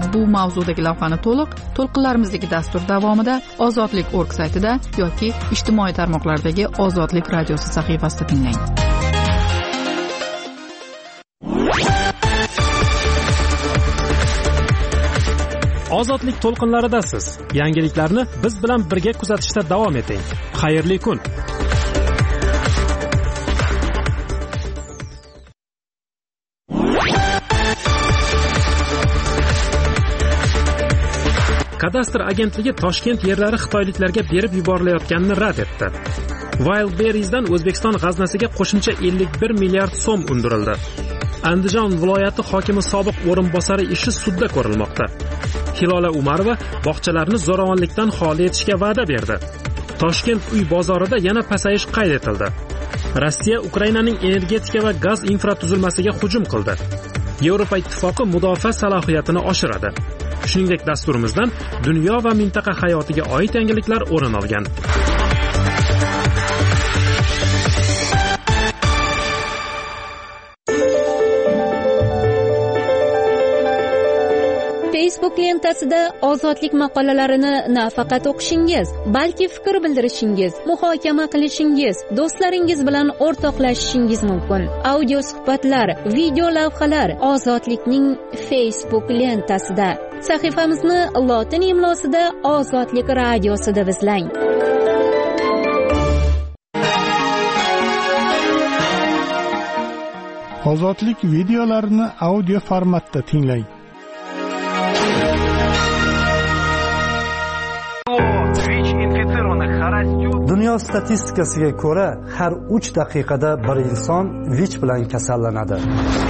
bu mavzudagi lavhani to'liq to'lqinlarimizdagi dastur davomida ozodlik org saytida yoki ijtimoiy tarmoqlardagi Ozodlik radiosi sahifasida tinglang. Ozodlik to'lqinlaridasiz. Yangiliklarni biz bilan birga kuzatishda davom eting. Xayrli kun. Kadastr agentligi Toshkent yerlari xitoyliklarga berib yuborilayotganini rad etdi. Wildberries'dan O'zbekiston g'aznasiga qo'shimcha ellik bir milliard so'm undirildi. Andijon viloyati hokimi sobiq o'rinbosari ishi sudda ko'rilmoqda. Hilola Umarova bog'chalarni zo'ravonlikdan xoli etishga va'da berdi. Toshkent uy bozorida yana pasayish qayd etildi. Rossiya Ukrainaning energetika va gaz infratuzilmasiga hujum qildi. Yevropa ittifoqi mudofaa salohiyatini oshiradi. Shuningdek, dasturimizdan dunyo va mintaqa hayotiga oid yangiliklar o'rin olgan. Facebook lentasida ozodlik maqolalarini nafaqat o'qishingiz, balki fikr bildirishingiz, muhokama qilishingiz, do'stlaringiz bilan o'rtoqlashishingiz mumkin. Audio suhbatlar, video lavhalar Ozodlikning Facebook lentasida. Sahifamizni lotin imlosida Ozodlik radiosi deb izlang. Ozodlik videolarini audio formatda tinglang. Dunyo statistikasiga ko'ra, har uch daqiqada bir inson V I C bilan kasallanadi.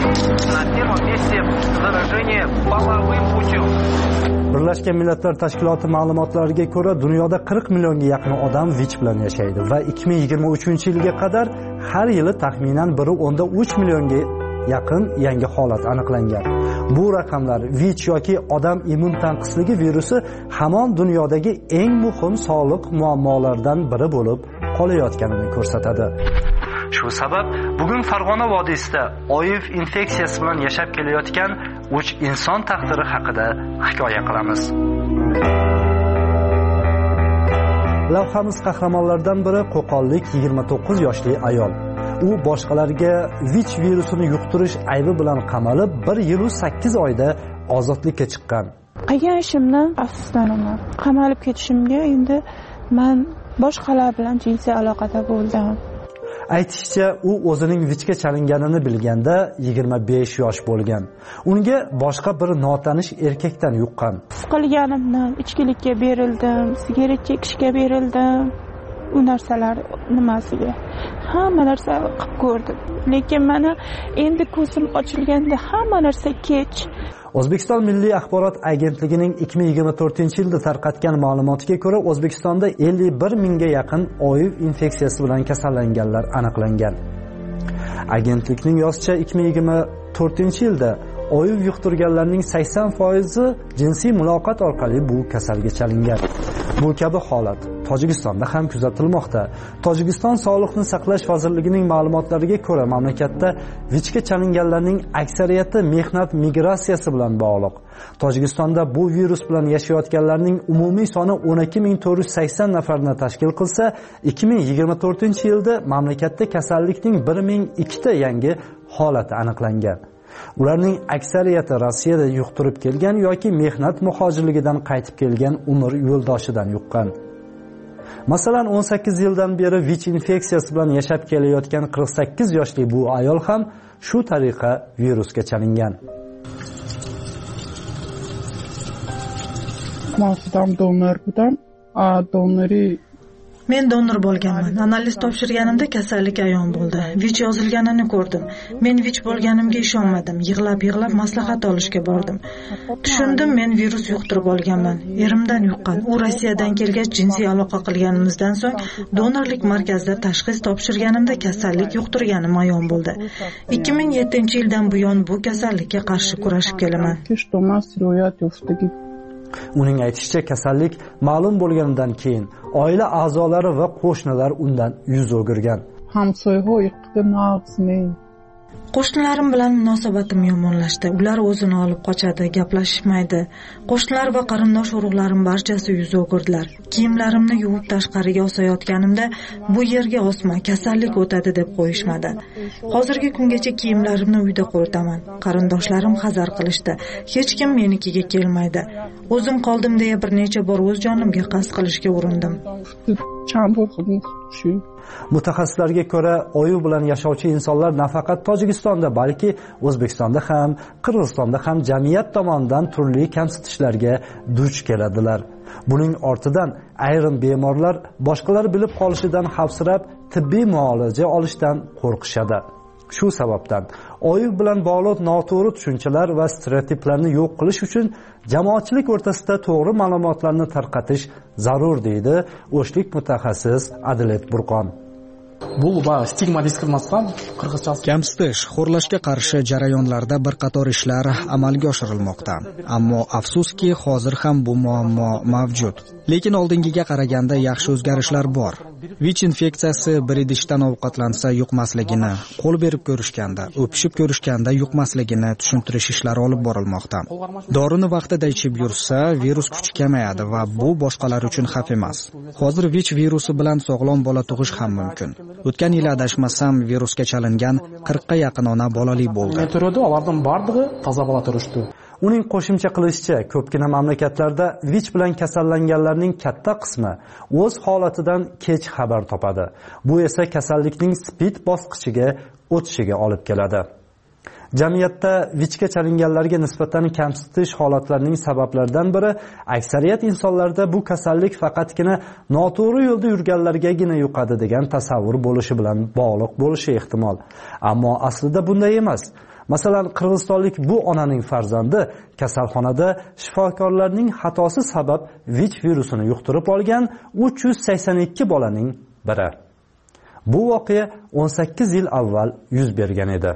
Birlashgan Millatlar Tashkiloti ma'lumotlariga ko'ra, dunyoda qirq millionga yaqin odam V I C bilan yashaydi va ikki ming yigirma uchinchi yilga qadar har yili taxminan bir o'nda uch millionga yaqin yangi holat aniqlangan. Bu raqamlar V I C yoki odam immun tanqisligi virusi hamon dunyodagi eng muhim sog'liq muammolaridan biri bo'lib qolayotganini ko'rsatadi. Shu sabab bugun Farg'ona vodiysida O I V infeksiyasi bilan yashab kelayotgan uch inson taqdiri haqida hikoya qilamiz. Lavhamiz qahramonlaridan biri qo'qonlik yigirma to'qqiz yoshli ayol. U boshqalarga V I C virusini yuqtirish aybi bilan qamalib, bir yil va sakkiz oyda ozodlikka chiqqan. Qilgan ishimdan afsuslanaman. Qamalib ketishimga endi men boshqalar bilan jinsiy aloqada bo'ldim. Aytishicha, u o'zining V I C'ga chalinganini bilganda yigirma besh yosh bo'lgan. Unga boshqa bir notanish erkakdan yuqqan. Qilganimdan ichkilikka berildim, sigaret chekishga berildim. U narsalar nimasiga? Hamma narsa qilib ko'rdim. Lekin mana endi ko'zim ochilganda hamma narsa kech. O'zbekiston Milliy axborot agentligining ikki ming yigirma to'rtinchi yilda tarqatgan ma'lumotiga ko'ra, O'zbekistonda ellik bir mingga yaqin O I V infeksiyasi bilan kasallanganlar aniqlangan. Agentlikning yozishicha, ikki ming yigirma to'rtinchi yilda O I V yuqtirganlarning sakson foizi jinsiy muloqot orqali bu kasalga chalingan. Bu kabi holat Tojikistonda ham kuzatilmoqda. Tojikiston Sog'liqni saqlash vazirligining ma'lumotlariga ko'ra, mamlakatda V I C'ga chalinganlarning aksariyati mehnat migratsiyasi bilan bog'liq. Tojikistonda bu virus bilan yashayotganlarning umumiy soni o'n ikki ming to'rt yuz sakson nafarni tashkil qilsa, ikki ming yigirma to'rtinchi yilda mamlakatda kasallikning bir ming ikkita yangi holati aniqlangan. Ularning aksariyati Rossiyada yuqtirib kelgan yoki mehnat muhojirligidan qaytib kelgan umr yo'ldoshidan yuqqan. Masalan, o'n sakkiz yildan beri V I C infeksiyasi bilan yashab kelayotgan qirq sakkiz yoshli bu ayol ham shu tariqa virusga chalingan. Men donor bo'ldim. A donori Men donor bo'lganman. Analiz topshirganimda kasallik ayon bo'ldi. V I C yozilganini ko'rdim. Men V I C bo'lganimga ishonmadim. Yig'lab-yig'lab maslahat olishga bordim. Tushundim, men virus yuqtirib olganman. Erimdan yuqqan. U Rossiyadan kelgach jinsiy aloqa qilganimizdan so'ng donorlik markazida tashxis topshirganimda kasallik yuqtirganim ayon bo'ldi. ikki ming yettinchi yildan buyon bu kasallikka qarshi kurashib kelaman. Uning aytishicha, kasallik ma'lum bo'lganidan keyin oila a'zolari va qo'shnilar undan yuz o'girgan. Qo'shnilarim bilan munosabatim yomonlashdi. Ular o'zini olib qochadi, gaplashishmaydi. Qo'shnilar va qarindosh urug'larim barchasi yuz o'girdilar. Kiyimlarimni yuvib tashqariga osayotganimda bu yerga osma, kasallik o'tadi deb qo'yishmadi. Hozirgi kungacha kiyimlarimni uyda quritaman. Qarindoshlarim hazar qilishdi. Hech kim menikiga kelmaydi. O'zim qoldim deya bir necha bor o'z jonimga qasd qilishga urindim. Mutaxassislarga ko'ra, oyu bilan yashovchi insonlar nafaqat Tojikistonda, balki O'zbekistonda ham, Qirg'izistonda ham jamiyat tomonidan turli kamsitishlarga duch keladilar. Buning ortidan ayrim bemorlar boshqalar bilib qolishidan xavfsirab, tibbiy muolaja olishdan qo'rqishadi. Shu sababdan oyu bilan bog'liq noto'g'ri tushunchalar va stereotiplarni yo'q qilish uchun jamoatchilik o'rtasida to'g'ri ma'lumotlarni tarqatish zarur, deydi o'shlik mutaxassis Adilet Burqon. Bu va stigma diskriminatsiya qirg'izcha kamsitish, xo'rlashga qarshi jarayonlarda bir qator ishlar amalga oshirilmoqda. Ammo afsuski, hozir ham bu muammo mavjud. Lekin oldingiga qaraganda yaxshi o'zgarishlar bor. Vich infeksiyasi bir idishdan ovqatlansa yuqmasligini, qo'l berib ko'rishganda, o'pishib ko'rishganda yuqmasligini tushuntirish ishlari olib borilmoqda. Dorini vaqtida ichib yursa, virus kuchi kamayadi va bu boshqalar uchun xavf emas. Hozir vich virusi bilan sog'lom bola tug'ish ham mumkin. O'tgan yil adashmasam virusga chalingan qirqqa yaqin ona bolali bo'ldi. Ulardan bardigi toza bola turishdi. Uning qo'shimcha qilishicha, ko'pgina mamlakatlarda vich bilan kasallanganlarning katta qismi o'z holatidan kech xabar topadi. Bu esa kasallikning spid bosqichiga o'tishiga olib keladi. Jamiyatda vichga chalinganlarga nisbatan kamsitish holatlarining sabablaridan biri aksariyat insonlarda bu kasallik faqatgina noto'g'ri yo'lda yurganlargagina yuqadi degan tasavvur bo'lishi bilan bog'liq bo'lishi ehtimol. Ammo aslida bunday emas. Masalan, qirg'izistonlik bu onaning farzandi kasalxonada shifokorlarning xatosi sabab vich virusini yuqtirib olgan uch yuz sakson ikki bolaning biri. Bu voqea o'n sakkiz yil avval yuz bergan edi.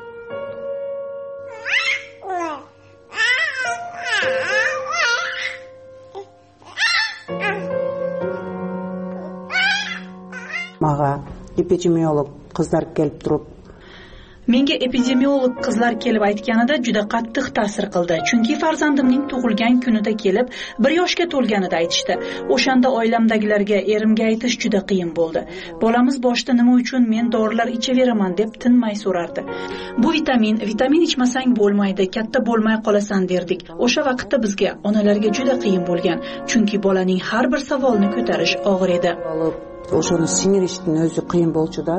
Maga epidemiolog qizlar kelib turib, menga epidemiolog qizlar kelib aytganida juda qattiq ta'sir qildi. Chunki farzandimning tug'ilgan kunida kelib, bir yoshga to'lganida aytishdi. O'shanda oilamdagilarga, erimga aytish juda qiyin bo'ldi. Bolamiz boshda nima uchun men dorilar ichaveraman deb tinmay so'rardi. Bu vitamin, vitamin ichmasang bo'lmaydi, katta bo'lmay qolasan derdik. O'sha vaqtda bizga, onalarga juda qiyin bo'lgan. Chunki bolaning har bir savolini ko'tarish og'ir edi. O'shani singirishning o'zi qiyin bo'ldi-da.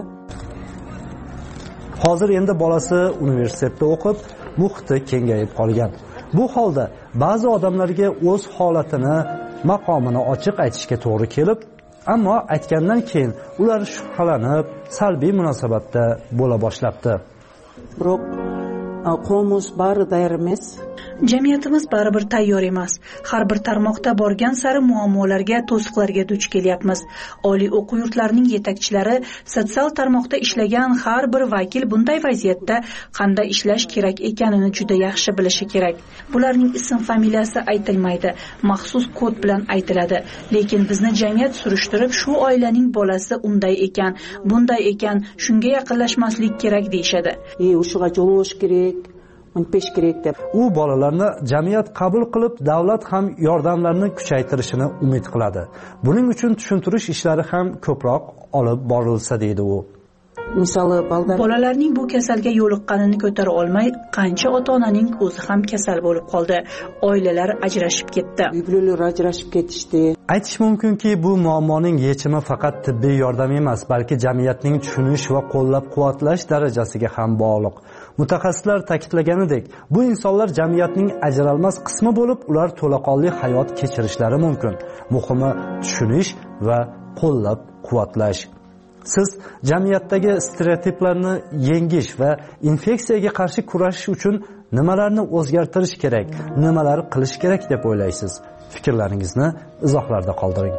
Hozir endi bolasi universitetda o'qib, muhiti kengayib qolgan. Bu holda ba'zi odamlarga o'z holatini, maqomini ochiq aytishga to'g'ri kelib, ammo aytgandan keyin ular shubhalanib, salbiy munosabatda bo'la boshlabdi. Biroq qo'mimiz bari tayyor emas. Jamiyatimiz baribir tayyor emas. Har bir tarmoqda borgan sari muammolarga, to'siqlarga duch kelyapmiz. Oliy o'quv yurtlarining yetakchilari, sotsial tarmoqda ishlagan har bir vakil bunday vaziyatda qanday ishlash kerak ekanini juda yaxshi bilishi kerak. Bularning ism familiyasi aytilmaydi, maxsus kod bilan aytiladi. Lekin bizni jamiyat surishtirib, shu oilaning bolasi unday ekan, bunday ekan, shunga yaqinlashmaslik kerak deyshadi. E, o'shiga javob kerak. U bolalarni jamiyat qabul qilib, davlat ham yordamlarni kuchaytirishini umid qiladi. Buning uchun tushuntirish ishlari ham ko'proq olib borilsa, deydi u. Misoli, bolalarning bu kasalga yo'liqqanini ko'tara olmay, qancha ota-onaning o'zi ham kasal bo'lib qoldi. Oilalar ajrashib ketdi. Uylar ajrashib ketishdi. Aytish mumkinki, bu muammoning yechimi faqat tibbiy yordam emas, balki jamiyatning tushunish va qo'llab-quvvatlash darajasiga ham bog'liq. Mutaxassislar ta'kidlaganidek, bu insonlar jamiyatning ajralmas qismi bo'lib, ular to'laqonli hayot kechirishlari mumkin. Muhimi tushunish va qo'llab-quvvatlash. Siz jamiyatdagi stereotiplarni yengish va infeksiyaga qarshi kurashish uchun nimalarni o'zgartirish kerak, nimalar qilish kerak deb o'ylaysiz? Fikrlaringizni izohlarda qoldiring.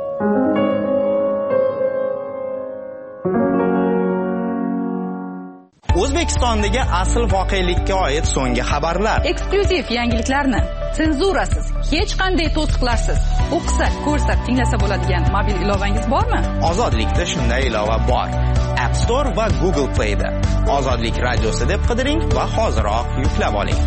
O'zbekistondagi asl voqelikka oid so'nggi xabarlar. Eksklyuziv yangiliklarni senzurasiz, hech qanday to'siqlarsiz o'qisa, ko'rsa, tinglasa bo'ladigan mobil ilovangiz bormi? Ozodlikda shunday ilova bor. App Store va Google Play'da. Ozodlik radiosi deb qidiring va hoziroq yuklab oling.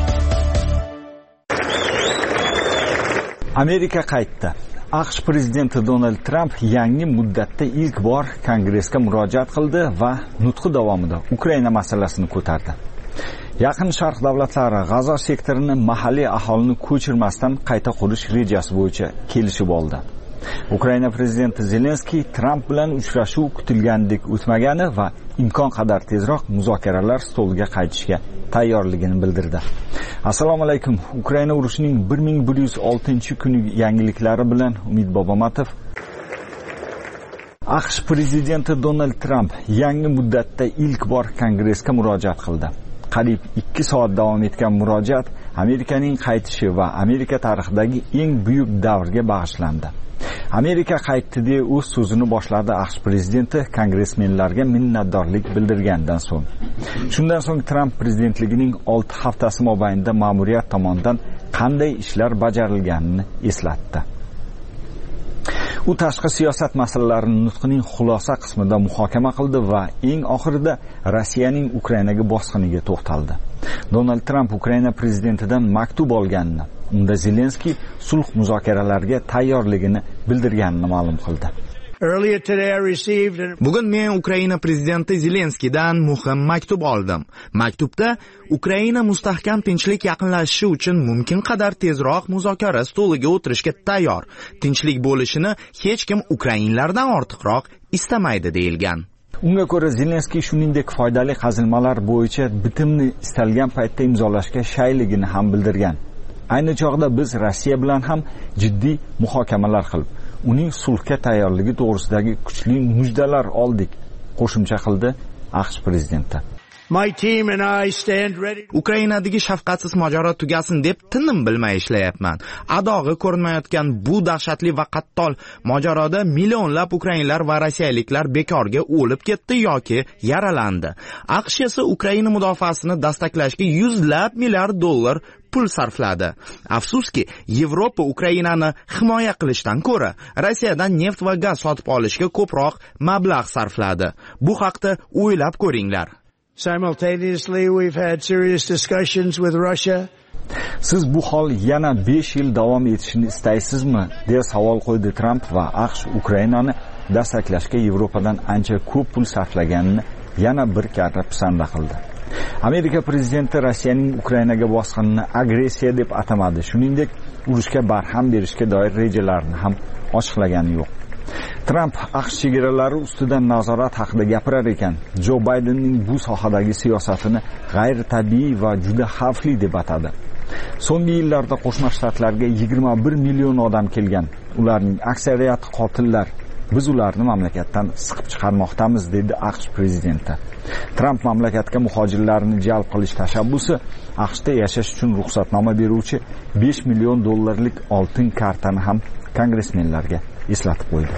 Amerika qaytdi. AQSh prezidenti Donald Tramp yangi muddatda ilk bor Kongressga murojaat qildi va nutqi davomida Ukraina masalasini ko'tardi. Yaqin Sharq davlatlari G'azo sektorini mahalliy aholini ko'chirmasdan qayta qurish rejasi bo'yicha kelishib oldi. Ukraina prezidenti Zelenskiy Tramp bilan uchrashuv kutilgandek o'tmagani va imkon qadar tezroq muzokaralar stoliga qaytishga tayyorligini bildirdi. Assalomu alaykum. Ukraina urushining bir ming bir yuz oltinchi kuni yangiliklari bilan Umid Bobomatov. AQSh prezidenti Donald Tramp yangi muddatda ilk bor Kongressga murojaat qildi. Qariyb ikki soat davom etgan murojaat Amerikaning qaytishi va Amerika tarixidagi eng buyuk davrga bag'ishlandi. Amerika qaytdi deb o'z so'zini boshladi AQSh prezidenti kongressmenlarga minnatdorlik bildirgandan so'ng. Shundan so'ng Tramp prezidentligining olti haftasi mobaynida ma'muriyat tomonidan qanday ishlar bajarilganini eslatdi. U tashqi siyosat masalalarini nutqining xulosa qismida muhokama qildi va eng oxirida Rossiyaning Ukrainaga bosqiniga to'xtaldi. Donald Tramp Ukraina prezidentidan maktub olganini, unda Zelenskiy sulh muzokaralariga tayyorligini bildirganini ma'lum qildi. Bugun men Ukraina prezidenti Zelenskiydan muhim maktub oldim. Maktubda Ukraina mustahkam tinchlik yaqinlashishi uchun mumkin qadar tezroq muzokara stoliga o'tirishga tayyor. Tinchlik bo'lishini hech kim ukrainlardan ortiqroq istamaydi deyilgan. Unga ko'ra Zelenskiy shuningdek foydali qazilmalar bo'yicha bitimni istalgan paytda imzolashga shayligini ham bildirgan. Ayni chog'da biz Rossiya bilan ham jiddiy muhokamalar qilib, uning sulhga tayyorligi to'g'risidagi kuchli mujdalar oldik, qo'shimcha qildi AQSh prezidenti. Ukrainadagi shafqatsiz mojaro tugasin deb tinim bilmay ishlayapman. Adog'i ko'rinmayotgan bu dahshatli va qattol mojaroda millionlab ukrainlar va rossiyaliklar bekorga o'lib ketdi yoki yaralandi. AQSh esa Ukraina mudofaasini dastaklashga yuzlab milliard dollar pul sarfladi. Afsuski, Yevropa Ukrainani himoya qilishdan ko'ra Rossiyadan neft va gaz sotib olishga ko'proq mablag' sarfladi. Bu haqda o'ylab ko'ringlar. Simultaneously, we've had serious discussions with Russia. Siz bu hol yana besh yil davom etishini istaysizmi? deya savol qo'ydi Tramp va AQSh Ukrainani dastaklashga Yevropadan ancha ko'p pul sarflaganini yana bir karra pisanda qildi. Amerika prezidenti Rossiyaning Ukrainaga bosqinini agressiya deb atamadi. Shuningdek, urushga barham berishga doir rejalarini ham ochiqlagani yo'q. Tramp AQSh chegaralari ustidan nazorat haqida gapirar ekan, Jo Baydenning bu sohadagi siyosatini g'ayritabiiy va juda xavfli deb atadi. So'nggi yillarda Qo'shma Shtatlarga yigirma bir million odam kelgan. Ularning aksariyati qotillar. Biz ularni mamlakatdan siqib chiqarmoqdamiz, dedi AQSh prezidenti. Tramp mamlakatga muhojirlarni jalb qilish tashabbusi AQShda yashash uchun ruxsatnoma beruvchi besh million dollarlik oltin kartani ham kongressmenlarga eslatib qo'ydi.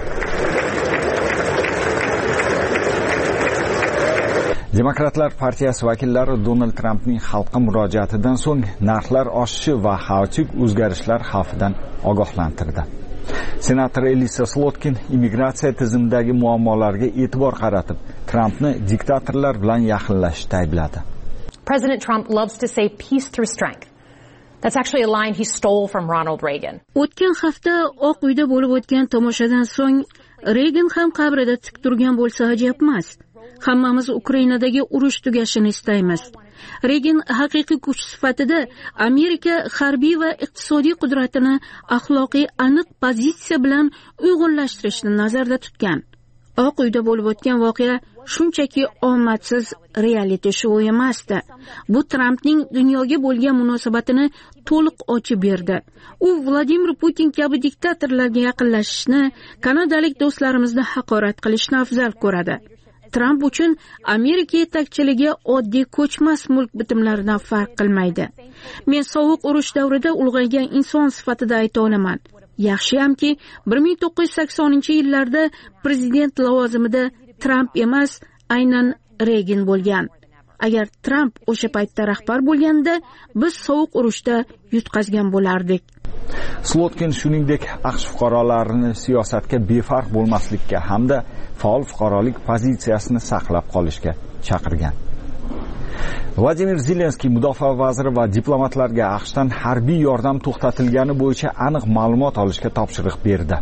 Demokratlar partiyasi vakillari Donald Trampning xalqqa murojaatidan so'ng narxlar oshishi va xaotik o'zgarishlar xavfidan ogohlantirdi. Senator Elisa Slotkin immigratsiya tizimidagi muammolarga e'tibor qaratib, Trampni diktatorlar bilan yaqinlashishda aybladi. President Trump loves to say peace through strength. That's actually a line he stole from Ronald Reagan. O'tgan hafta Oq uyda bo'lib o'tgan tomoshadan so'ng Reagan ham qabrida tik turgan bo'lsa ajab emas. Hammamiz Ukrainadagi urush tugashini istaymiz. Reagan haqiqiy kuch sifatida Amerika harbiy va iqtisodiy qudratini axloqiy aniq pozitsiya bilan uyg'unlashtirishni nazarda tutgan. Oq uyda bo'lib o'tgan voqea shunchaki omadsiz reality show emasdi. Bu Trampning dunyoga bo'lgan munosabatini to'liq ochib berdi. U Vladimir Putin kabi diktatorlarga yaqinlashishni, kanadalik do'stlarimizni haqorat qilishni afzal ko'radi. Tramp uchun Amerika yetakchiligi oddiy ko'chmas mulk bitimlaridan farq qilmaydi. Men sovuq urush davrida ulg'aygan inson sifatida ayta olaman. Yaxshiyamki, bir ming to'qqiz yuz saksoninchi yillarda prezident lavozimida Tramp emas, aynan Reagan bo'lgan. agar Tramp o'sha paytda rahbar bo'lganida biz sovuq urushda yutqazgan bo'lardik. Slotkin shuningdek AQSh fuqarolarini siyosatga befarq bo'lmaslikka hamda faol fuqarolik pozitsiyasini saqlab qolishga chaqirgan. Vladimir Zelenskiy mudofaa vaziri va diplomatlarga AQShdan harbiy yordam to'xtatilgani bo'yicha aniq ma'lumot olishga topshiriq berdi.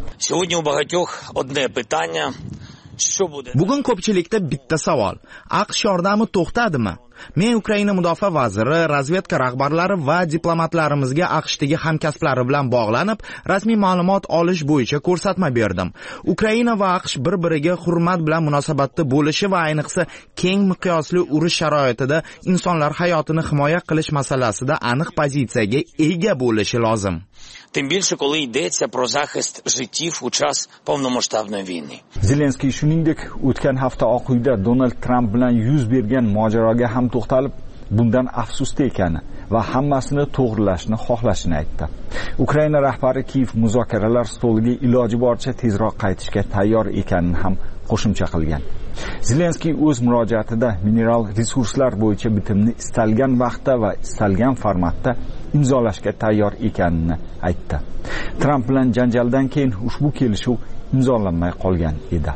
Bugun ko'pchilikda bitta savol: AQSh yordami to'xtadimi? Men Ukraina mudofaa vaziri, razvedka rahbarlari va diplomatlarimizga AQShdagi hamkasblari bilan bog'lanib, rasmiy ma'lumot olish bo'yicha ko'rsatma berdim. Ukraina va AQSh bir-biriga hurmat bilan munosabatda bo'lishi va ayniqsa keng miqyosli urush sharoitida insonlar hayotini himoya qilish masalasida aniq pozitsiyaga ega bo'lishi lozim. Тим більше, коли йдеться про захист життів у час повномасштабної війни. Zelenskiy shuningdek o'tgan hafta Oq uyda Donald Trump bilan yuz bergan mojaroga ham to'xtalib, bundan afsusda ekani va hammasini to'g'rilashni xohlashini aytdi. Ukraina rahbari Kiyev muzokaralar stoliga iloji boricha tezroq qaytishga tayyor ekanini ham qo'shimcha qilgan. Zelenskiy o'z murojaatida mineral resurslar bo'yicha bitimni istalgan vaqtda va istalgan formatda imzolashga tayyor ekanini aytdi. Tramp bilan janjaldan keyin ushbu kelishuv imzolanmay qolgan edi.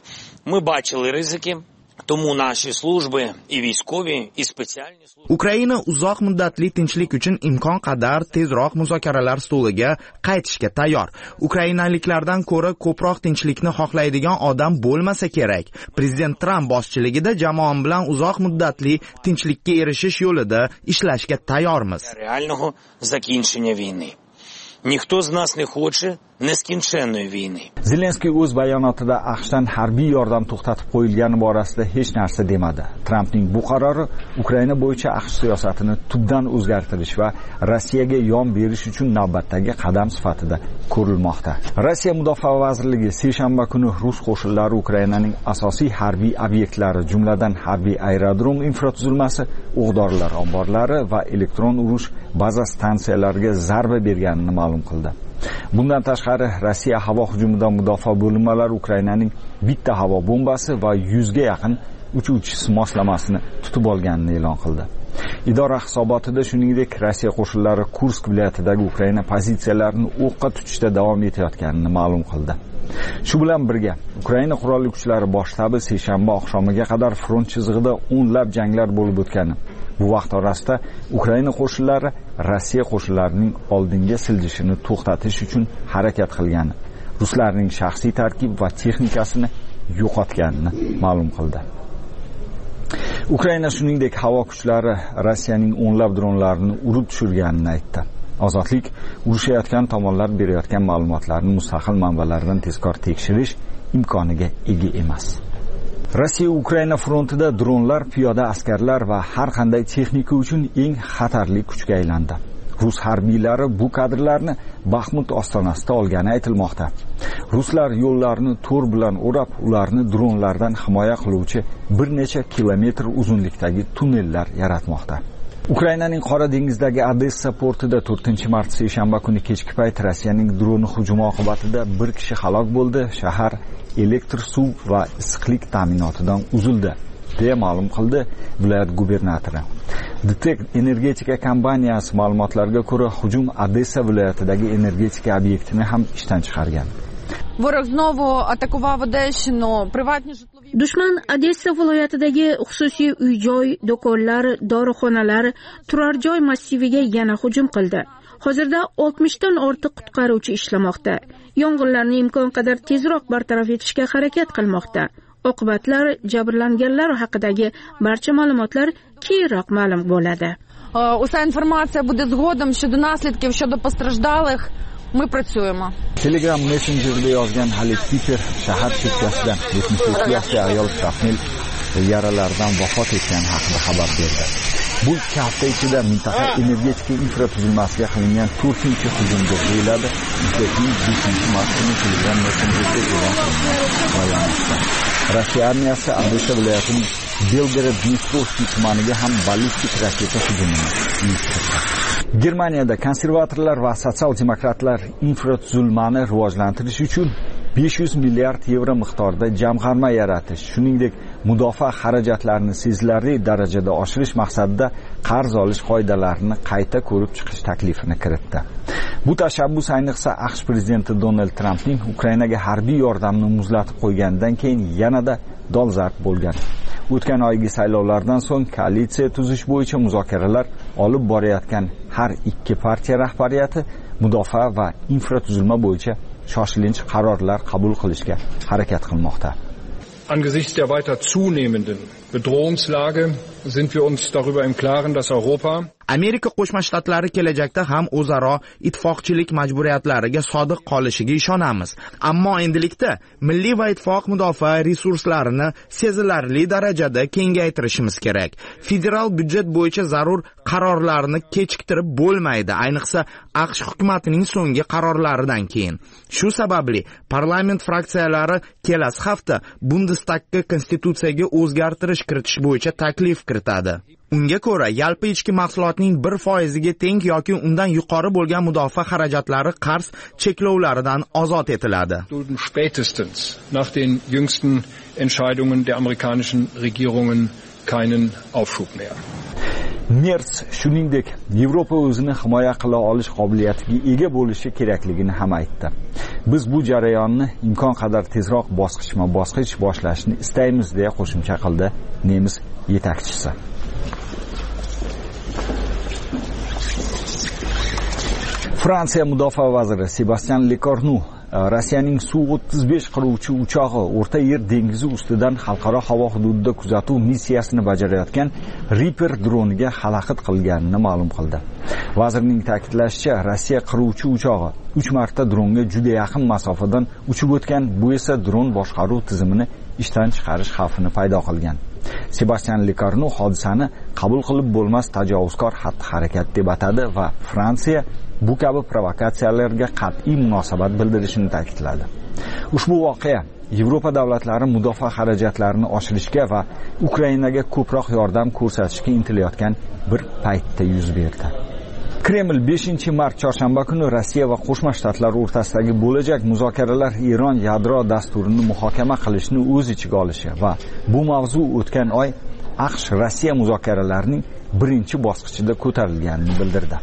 Ми бачили ризики, тому наші служби і військові, і спеціальні служби. Ukraina uzoq muddatli tinchlik uchun imkon qadar tezroq muzokaralar stoliga qaytishga tayyor. Ukrainaliklardan ko'ra ko'proq tinchlikni xohlaydigan odam bo'lmasa kerak. Prezident Tramp boshchiligida jamoam bilan uzoq muddatli tinchlikka erishish yo'lida ishlashga tayyormiz. Реального закінчення війни. Ніхто з нас не хоче neskінченної війни. Zelenskiy o'z bayonotida AQShdan harbiy yordam to'xtatib qo'yilgani borasida hech narsa demadi. Trampning bu qarori Ukraina bo'yicha AQSh siyosatini tubdan o'zgartirish va Rossiyaga yon berish uchun navbatdagi qadam sifatida ko'rilmoqda. Rossiya mudofaa vazirligi seshanba kuni rus qo'shinlari Ukrainaning asosiy harbiy obyektlari, jumladan harbiy aerodrom infratuzilmasi, o'q-dorilar omborlari va elektron urush baza stansiyalariga zarba berganini ma'lum qildi. Bundan tashqari Rossiya havo hujumidan mudofaa bo'linmalari Ukrainaning bitta havo bombasi va yuzga yaqin uchuvchisi moslamasini tutib olganini e'lon qildi. Idora hisobotida shuningdek Rossiya qo'shinlari Kursk viloyatidagi Ukraina pozitsiyalarini o'qqa tutishda davom etayotganini ma'lum qildi. Shu bilan birga Ukraina qurolli kuchlari bosh shtabi seshanba oqshomiga qadar front chizig'ida o'nlab janglar bo'lib o'tgani, bu vaqt orasida Ukraina qo'shinlari Rossiya qo'shinlarining oldinga siljishini to'xtatish uchun harakat qilgani, ruslarning shaxsiy tarkib va texnikasini yo'qotganini ma'lum qildi. Ukraina shuningdek havo kuchlari Rossiyaning o'nlab dronlarini urib tushirganini aytdi. Ozodlik urushayotgan tomonlar berayotgan ma'lumotlarni mustaqil manbalardan tezkor tekshirish imkoniga ega emas. Rossiya Ukraina frontida dronlar, piyoda askarlar va har qanday texnika uchun eng xatarli kuchga aylandi. Rus harbiylari bu kadrlarni Baxmut ostonasida olgani aytilmoqda. Ruslar yo'llarni to'r bilan o'rab, ularni dronlardan himoya qiluvchi bir necha kilometr uzunlikdagi tunnellar yaratmoqda. Ukrainaning Qora dengizdagi Odessa portida to'rtinchi mart seshanba kuni kechki payt Rossiyaning droni hujumi oqibatida bir kishi halok bo'ldi. Shahar elektr suv va issiqlik ta'minotidan uzildi, deya ma'lum qildi viloyat gubernatori. Detek energetika kompaniyasi ma'lumotlariga ko'ra, hujum Odessa viloyatidagi energetika obyektini ham ishdan chiqargan. Ворог знову атакував Одещину, приватні житлові. Dushman Odessa viloyatidagi xususiy uy-joy, do'konlar, dorixonalar, turar joy massiviga yana hujum qildi. Hozirda oltmishdan ortiq qutqaruvchi ishlamoqda. Yong'inlarni imkon qadar tezroq bartaraf etishga harakat qilmoqda. Oqibatlar, jabrlanganlar haqidagi barcha ma'lumotlar keyinroq ma'lum bo'ladi. Уся інформація буде згодом щодо наслідків, щодо постраждалих. Мы працюємо. Telegram Messenger'da yozgan Halil Piper shahar chekkasidan yetmish yetti yoshli ayol shrapnel yaralardan vafot etgani haqida xabar berdi. Bu ikki hafta ichida mintaqa energetika infratuzilmasiga qilingan to'rtinchi hujum deb o'yladi. beshinchi mart kuni Telegram Messenger'da e'lon qilingan bayonotda. Rossiya armiyasi Odessa viloyatining Belgorod-Dnestrovskiy tumaniga ham ballistik raketa hujumini uyushtirdi. Germaniyada konservatorlar va sotsial-demokratlar infratuzilmani rivojlantirish uchun besh yuz milliard yevro miqdorida jamg'arma yaratish, shuningdek mudofaa xarajatlarini sezilarli darajada oshirish maqsadida qarz olish qoidalarini qayta ko'rib chiqish taklifini kiritdi. Bu tashabbus ayniqsa AQSh prezidenti Donald Trampning Ukrainaga harbiy yordamni muzlatib qo'yganidan keyin yanada dolzarb bo'lgan. O'tgan oygi saylovlardan so'ng koalitsiya tuzish bo'yicha muzokaralar olib borayotgan har ikki partiya rahbariyati mudofaa va infratuzilma bo'yicha shoshilinch qarorlar qabul qilishga harakat qilmoqda. Angesichts der weiter zunehmenden Bedrohungslage sind wir uns darüber im Klaren, dass Europa Amerika Qo'shma Shtatlari kelajakda ham o'zaro ittifoqchilik majburiyatlariga sodiq qolishiga ishonamiz. Ammo endilikda milliy va ittifoq mudofaa resurslarini sezilarli darajada kengaytirishimiz kerak. Federal byudjet bo'yicha zarur qarorlarni kechiktirib bo'lmaydi, ayniqsa AQSh hukumatining so'nggi qarorlaridan keyin. Shu sababli parlament fraksiyalari kelasi hafta Bundestagga konstitutsiyaga o'zgartirish kiritish bo'yicha taklif kiritadi. Unga ko'ra, yalpi ichki mahsulotning bir foiziga teng yoki undan yuqori bo'lgan mudofaa xarajatlari qarz cheklovlaridan ozod etiladi. Spätestens nach den jüngsten Entscheidungen der amerikanischen Regierungen keinen Aufschub mehr. Merz shuningdek, Yevropa o'zini himoya qila olish qobiliyatiga ega bo'lishi kerakligini ham aytdi. Biz bu jarayonni imkon qadar tezroq bosqichma-bosqich boshlashni istaymiz deya qo'shimcha qildi nemis yetakchisi. Fransiya mudofaa vaziri Sebastyan Lecornu Rossiyaning Su o'ttiz besh qiruvchi uchog'i O'rta Yer dengizi ustidan xalqaro havo hududida kuzatuv missiyasini bajarayotgan Reaper droniga xalaqit qilganini ma'lum qildi. Vazirning ta'kidlashicha, Rossiya qiruvchi uchog'i uch marta dronga juda yaqin masofadan uchib o'tgan, bu esa dron boshqaruv tizimini ishdan chiqarish xavfini paydo qilgan. Sebastyan Lecornu hodisani qabul qilib bo'lmas tajovuzkor xatti-harakat deb atadi va Fransiya bu kabi provokatsiyalarga qat'iy munosabat bildirishini ta'kidladi. Ushbu voqea Yevropa davlatlari mudofaa xarajatlarini oshirishga va Ukrainaga ko'proq yordam ko'rsatishga intilayotgan bir paytda yuz berdi. Kreml beshinchi mart chorshanba kuni Rossiya va Qo'shma Shtatlar o'rtasidagi bo'lajak muzokaralar Eron yadro dasturini muhokama qilishni o'z ichiga olishi va bu mavzu o'tgan oy AQSh Rossiya muzokaralarining birinchi bosqichida ko'tarilganini bildirdi.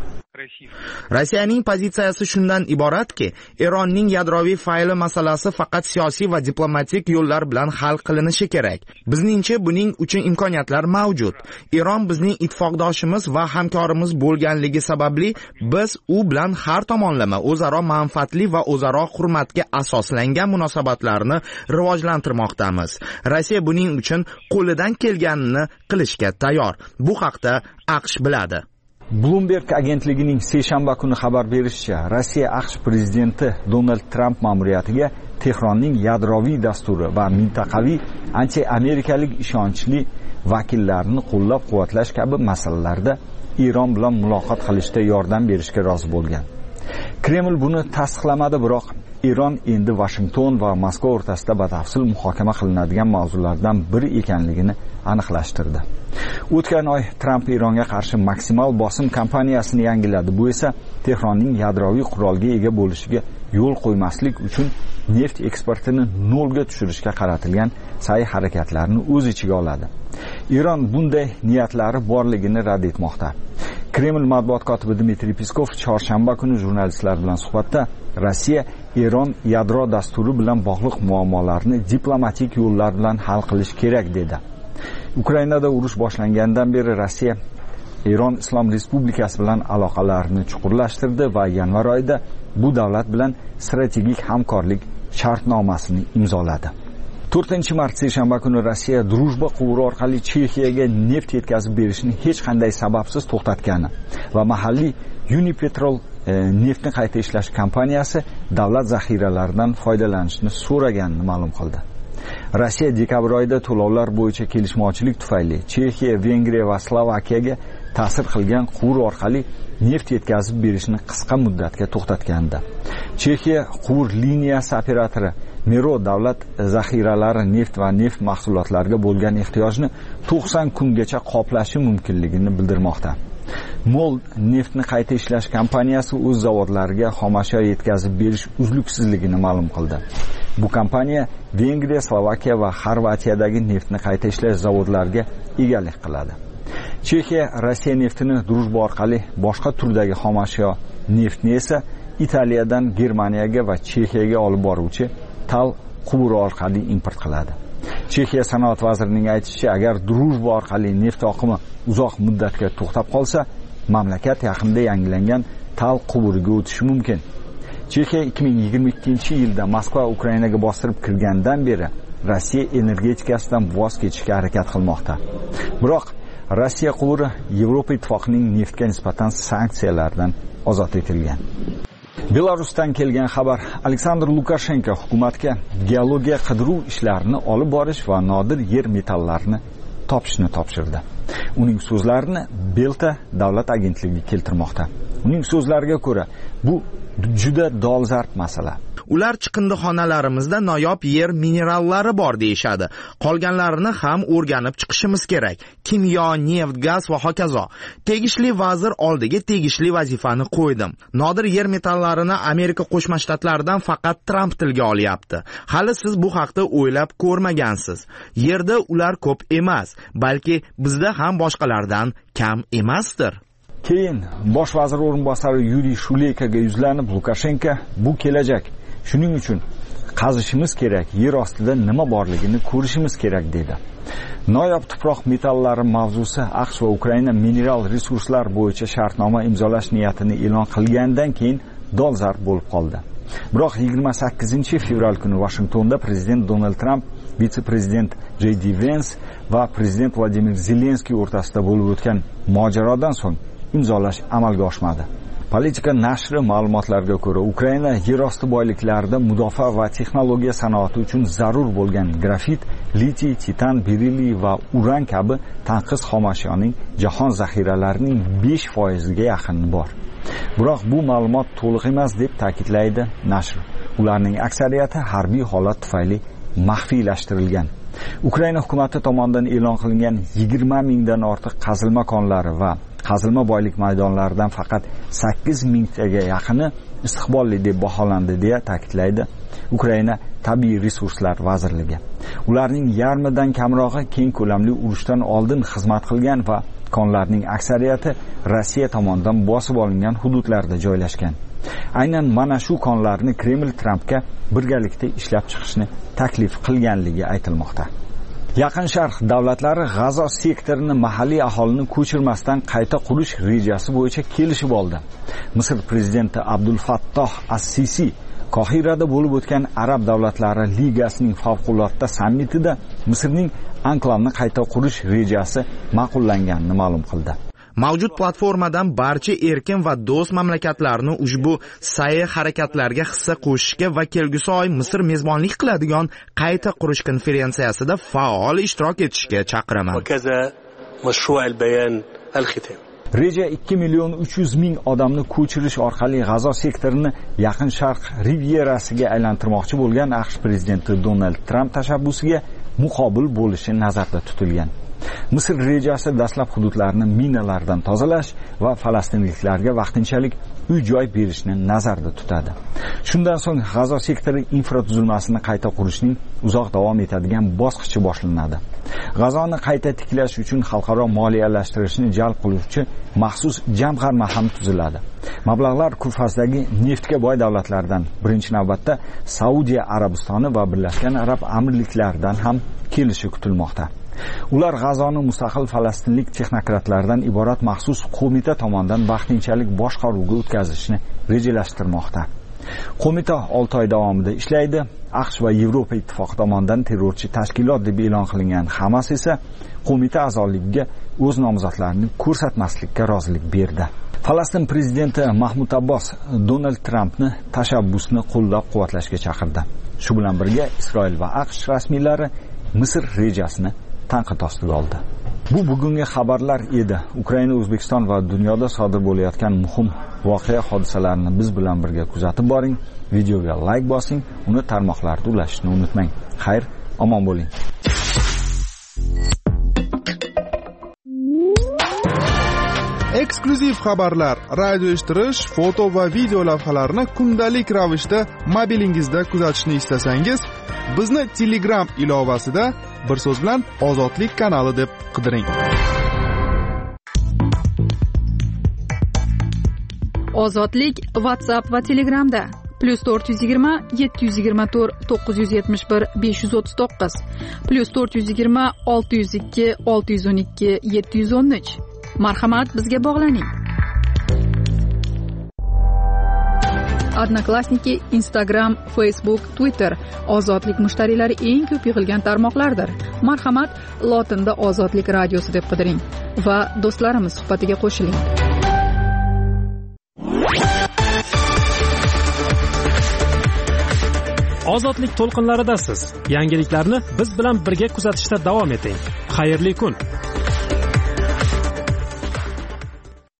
Rossiyaning pozitsiyasi shundan iboratki, Eronning yadroviy fayli masalasi faqat siyosiy va diplomatik yo'llar bilan hal qilinishi kerak. Bizningcha buning uchun imkoniyatlar mavjud. Eron bizning ittifoqdoshimiz va hamkorimiz bo'lganligi sababli biz u bilan har tomonlama o'zaro manfaatli va o'zaro hurmatga asoslangan munosabatlarni rivojlantirmoqdamiz. Rossiya buning uchun qo'lidan kelganini qilishga tayyor. Bu haqda AQSh biladi. Bloomberg agentligining seshanba kuni xabar berishicha, Rossiya AQSh prezidenti Donald Trump ma'muriyatiga Tehronning yadroviy dasturi va mintaqaviy anti-amerikalik ishonchli vakillarini qo'llab-quvvatlash kabi masalalarda Eron bilan muloqot qilishda yordam berishga rozi bo'lgan. Kreml buni tasdiqlamadi, biroq Eron endi Washington va Moskva o'rtasida batafsil muhokama qilinadigan mavzulardan biri ekanligini aniqlashtirdi. O'tgan oy Trump Eronga qarshi maksimal bosim kampaniyasini yangiladi. Bu esa Tehronning yadroviy qurolga ega bo'lishiga yo'l qo'ymaslik uchun neft eksportini nolga tushirishga qaratilgan sa'y harakatlarni o'z ichiga oladi. Eron bunday niyatlari borligini rad etmoqda. Kreml matbuot kotibi Dmitriy Peskov chorshanba kuni jurnalistlar bilan suhbatda Rossiya Eron yadro dasturi bilan bog'liq muammolarni diplomatik yo'llar bilan hal qilish kerak dedi. Ukrainada urush boshlangandan beri Rossiya Eron Islom Respublikasi bilan aloqalarini chuqurlashtirdi va yanvar oyida bu davlat bilan strategik hamkorlik shartnomasini imzoladi. to'rtinchi mart seshanba kuni Rossiya Drujba quvuri orqali Chexiyaga neft yetkazib berishni hech qanday sababsiz to'xtatgani va mahalliy Unipetrol e, neftni qayta ishlash kompaniyasi davlat zaxiralaridan foydalanishni so'raganini ma'lum qildi. Rossiya dekabr oyida to'lovlar bo'yicha kelishmovchilik tufayli Chexiya, Vengriya va Slovakiyaga ta'sir qilgan quvur orqali neft yetkazib berishni qisqa muddatga to'xtatgandi. Chexiya quvur liniyasi operatori Mero davlat zaxiralari neft va neft mahsulotlariga bo'lgan ehtiyojni to'qson kungacha qoplashi mumkinligini bildirmoqda. Mol neftni qayta ishlash kompaniyasi o'z zavodlariga xomashyo yetkazib berish uzluksizligini ma'lum qildi. Bu kompaniya Vengriya, Slovakiya va Xorvatiyadagi neftni qayta ishlash zavodlariga egalik qiladi. Chexiya Rossiya neftini drujba orqali boshqa turdagi xom ashyo neftni esa Italiyadan Germaniyaga va Chexiyaga olib boruvchi tal quvuri orqali import qiladi. Chexiya sanoat vazirining aytishicha, agar drujba orqali neft oqimi uzoq muddatga to'xtab qolsa, mamlakat yaqinda yangilangan tal quvuriga o'tishi mumkin. Chexiya ikki ming yigirma ikkinchi yilda Moskva Ukrainaga bostirib kirgandan beri Rossiya energetikasidan voz kechishga harakat qilmoqda. Biroq Rossiya quvuri Yevropa ittifoqining neftga nisbatan sanksiyalardan ozod etilgan. Belarusdan kelgan xabar: Aleksandr Lukashenko hukumatga geologiya qidiruv ishlarini olib borish va nodir yer metallarni topishni topshirdi. Uning so'zlarini Belta davlat agentligi keltirmoqda. Uning so'zlariga ko'ra, bu juda dolzarb masala. Ular chiqindixonalarimizda noyob yer minerallari bor deyishadi. Qolganlarini ham o'rganib chiqishimiz kerak. Kimyo, neft, gaz va hokazo. Tegishli vazir oldiga tegishli vazifani qo'ydim. Nodir yer metallarini Amerika Qo'shma Shtatlaridan faqat Tramp tilga olyapti. Hali siz bu haqda o'ylab ko'rmagansiz. Yerda ular ko'p emas, balki bizda ham boshqalardan kam emasdir. Keyin bosh vazir o'rinbosari Yuriy Shuleykaga yuzlanib, Lukashenko bu kelajak. Shuning uchun qazishimiz kerak, yer ostida nima borligini ko'rishimiz kerak dedi. Noyob tuproq metallari mavzusi AQSh va Ukraina mineral resurslar bo'yicha shartnoma imzolash niyatini e'lon qilgandan keyin dolzarb bo'lib qoldi. Biroq yigirma sakkizinchi fevral kuni Washingtonda prezident Donald Trump, vitse-prezident J D Vance va prezident Vladimir Zelenskiy o'rtasida bo'lib o'tgan mojarodan so'ng imzolash amalga oshmadi. Politika nashri ma'lumotlariga ko'ra, Ukraina yerosti boyliklarida mudofaa va texnologiya sanoati uchun zarur bo'lgan grafit, litiy, titan, berilliy va uran kabi tanqis xom ashyoning jahon zaxiralarining besh foiziga yaqini bor. Biroq bu ma'lumot to'liq emas deb ta'kidlaydi nashr. Ularning aksariyati harbiy holat tufayli maxfiylashtirilgan. Ukraina hukumati tomonidan e'lon qilingan yigirma mingdan ortiq qazilma konlari va qazilma boylik maydonlaridan faqat sakkiz mingtaga yaqini istiqbolli deb baholandi deya ta'kidlaydi Ukraina tabiiy resurslar vazirligi. Ularning yarmidan kamrog'i keng ko'lamli urushdan oldin xizmat qilgan va konlarning aksariyati Rossiya tomonidan bosib olingan hududlarda joylashgan. Aynan mana shu konlarni Kreml Trampga birgalikda ishlab chiqishni taklif qilganligi aytilmoqda. Yaqin Sharq davlatlari G'azo sektorini mahalliy aholini ko'chirmasdan qayta qurish rejasi bo'yicha kelishib oldi. Misr prezidenti Abdul Fattoh as-Sisi Qohirada bo'lib o'tgan Arab davlatlari ligasining favqulodda sammitida Misrning anklavni qayta qurish rejasi ma'qullanganini ma'lum qildi. Mavjud platformadan barcha erkin va do'st mamlakatlarni ushbu sa'y harakatlarga hissa qo'shishga va kelgusi oy Misr mezbonlik qiladigan qayta qurish konferensiyasida faol ishtirok etishga chaqiraman. Reja ikki million uch yuz ming odamni ko'chirish orqali G'azo sektorini Yaqin Sharq rivierasiga aylantirmoqchi bo'lgan AQSh prezidenti Donald Tramp tashabbusiga muqobil bo'lishi nazarda tutilgan. Misr rejasi dastlab hududlarni minalardan tozalash va falastinliklarga vaqtinchalik uy-joy berishni nazarda tutadi. Shundan so'ng G'azo sektori infratuzilmasini qayta qurishning uzoq davom etadigan bosqichi boshlanadi. G'azoni qayta tiklash uchun xalqaro moliyalashtirishni jalb qiluvchi maxsus jamg'arma ham tuziladi. Mablag'lar Kurfazdagi neftga boy davlatlardan, birinchi navbatda Saudiya Arabistoni va Birlashgan Arab Amirliklaridan ham kelishi kutilmoqda. Ular G'azoni mustaqil falastinlik texnokratlardan iborat maxsus qo'mita tomonidan vaqtinchalik boshqaruvga o'tkazishni rejalashtirmoqda. Qo'mita olti oy davomida ishlaydi. AQSh va Yevropa ittifoqi tomonidan terrorchi tashkilot deb e'lon qilingan Hamas esa qo'mita a'zoligiga o'z nomzodlarini ko'rsatmaslikka rozilik berdi. Falastin prezidenti Mahmud Abbos Donald Trampni tashabbusni qo'llab-quvvatlashga chaqirdi. Shu bilan birga Isroil va AQSh rasmiylari Misr rejasini tanqid ostiga oldi. Bu bugungi xabarlar edi. Ukraina, O'zbekiston va dunyoda sodir bo'layotgan muhim voqea hodisalarni biz bilan birga kuzatib boring. Videoga like bosing, uni tarmoqlarda ulashishni unutmang. Xayr, omon bo'ling. eksklyuziv xabarlar, radio eshittirish, foto va video lavhalarni kundalik ravishda mobilingizda kuzatishni istasangiz, bizni Telegram ilovasida bir so'z bilan Ozodlik kanali deb qidiring. Ozodlik WhatsApp va Telegramda plus to'rt yuz yigirma yetti yuz yigirma to'rt to'qqiz yuz yetmish bir besh yuz o'ttiz to'qqiz plus to'rt yuz yigirma olti yuz ikki olti yuz o'n ikki yetti yuz o'n uch. Marhamat, bizga bog'laning. Odnoklassniki, Instagram, Facebook, Twitter Ozodlik mushtariylari eng ko'p yig'ilgan tarmoqlardir. Marhamat, lotinda Ozodlik radiosi deb qidiring va do'stlarimiz suhbatiga qo'shiling. Ozodlik to'lqinlaridasiz. Yangiliklarni biz bilan birga kuzatishda davom eting. Xayrli kun.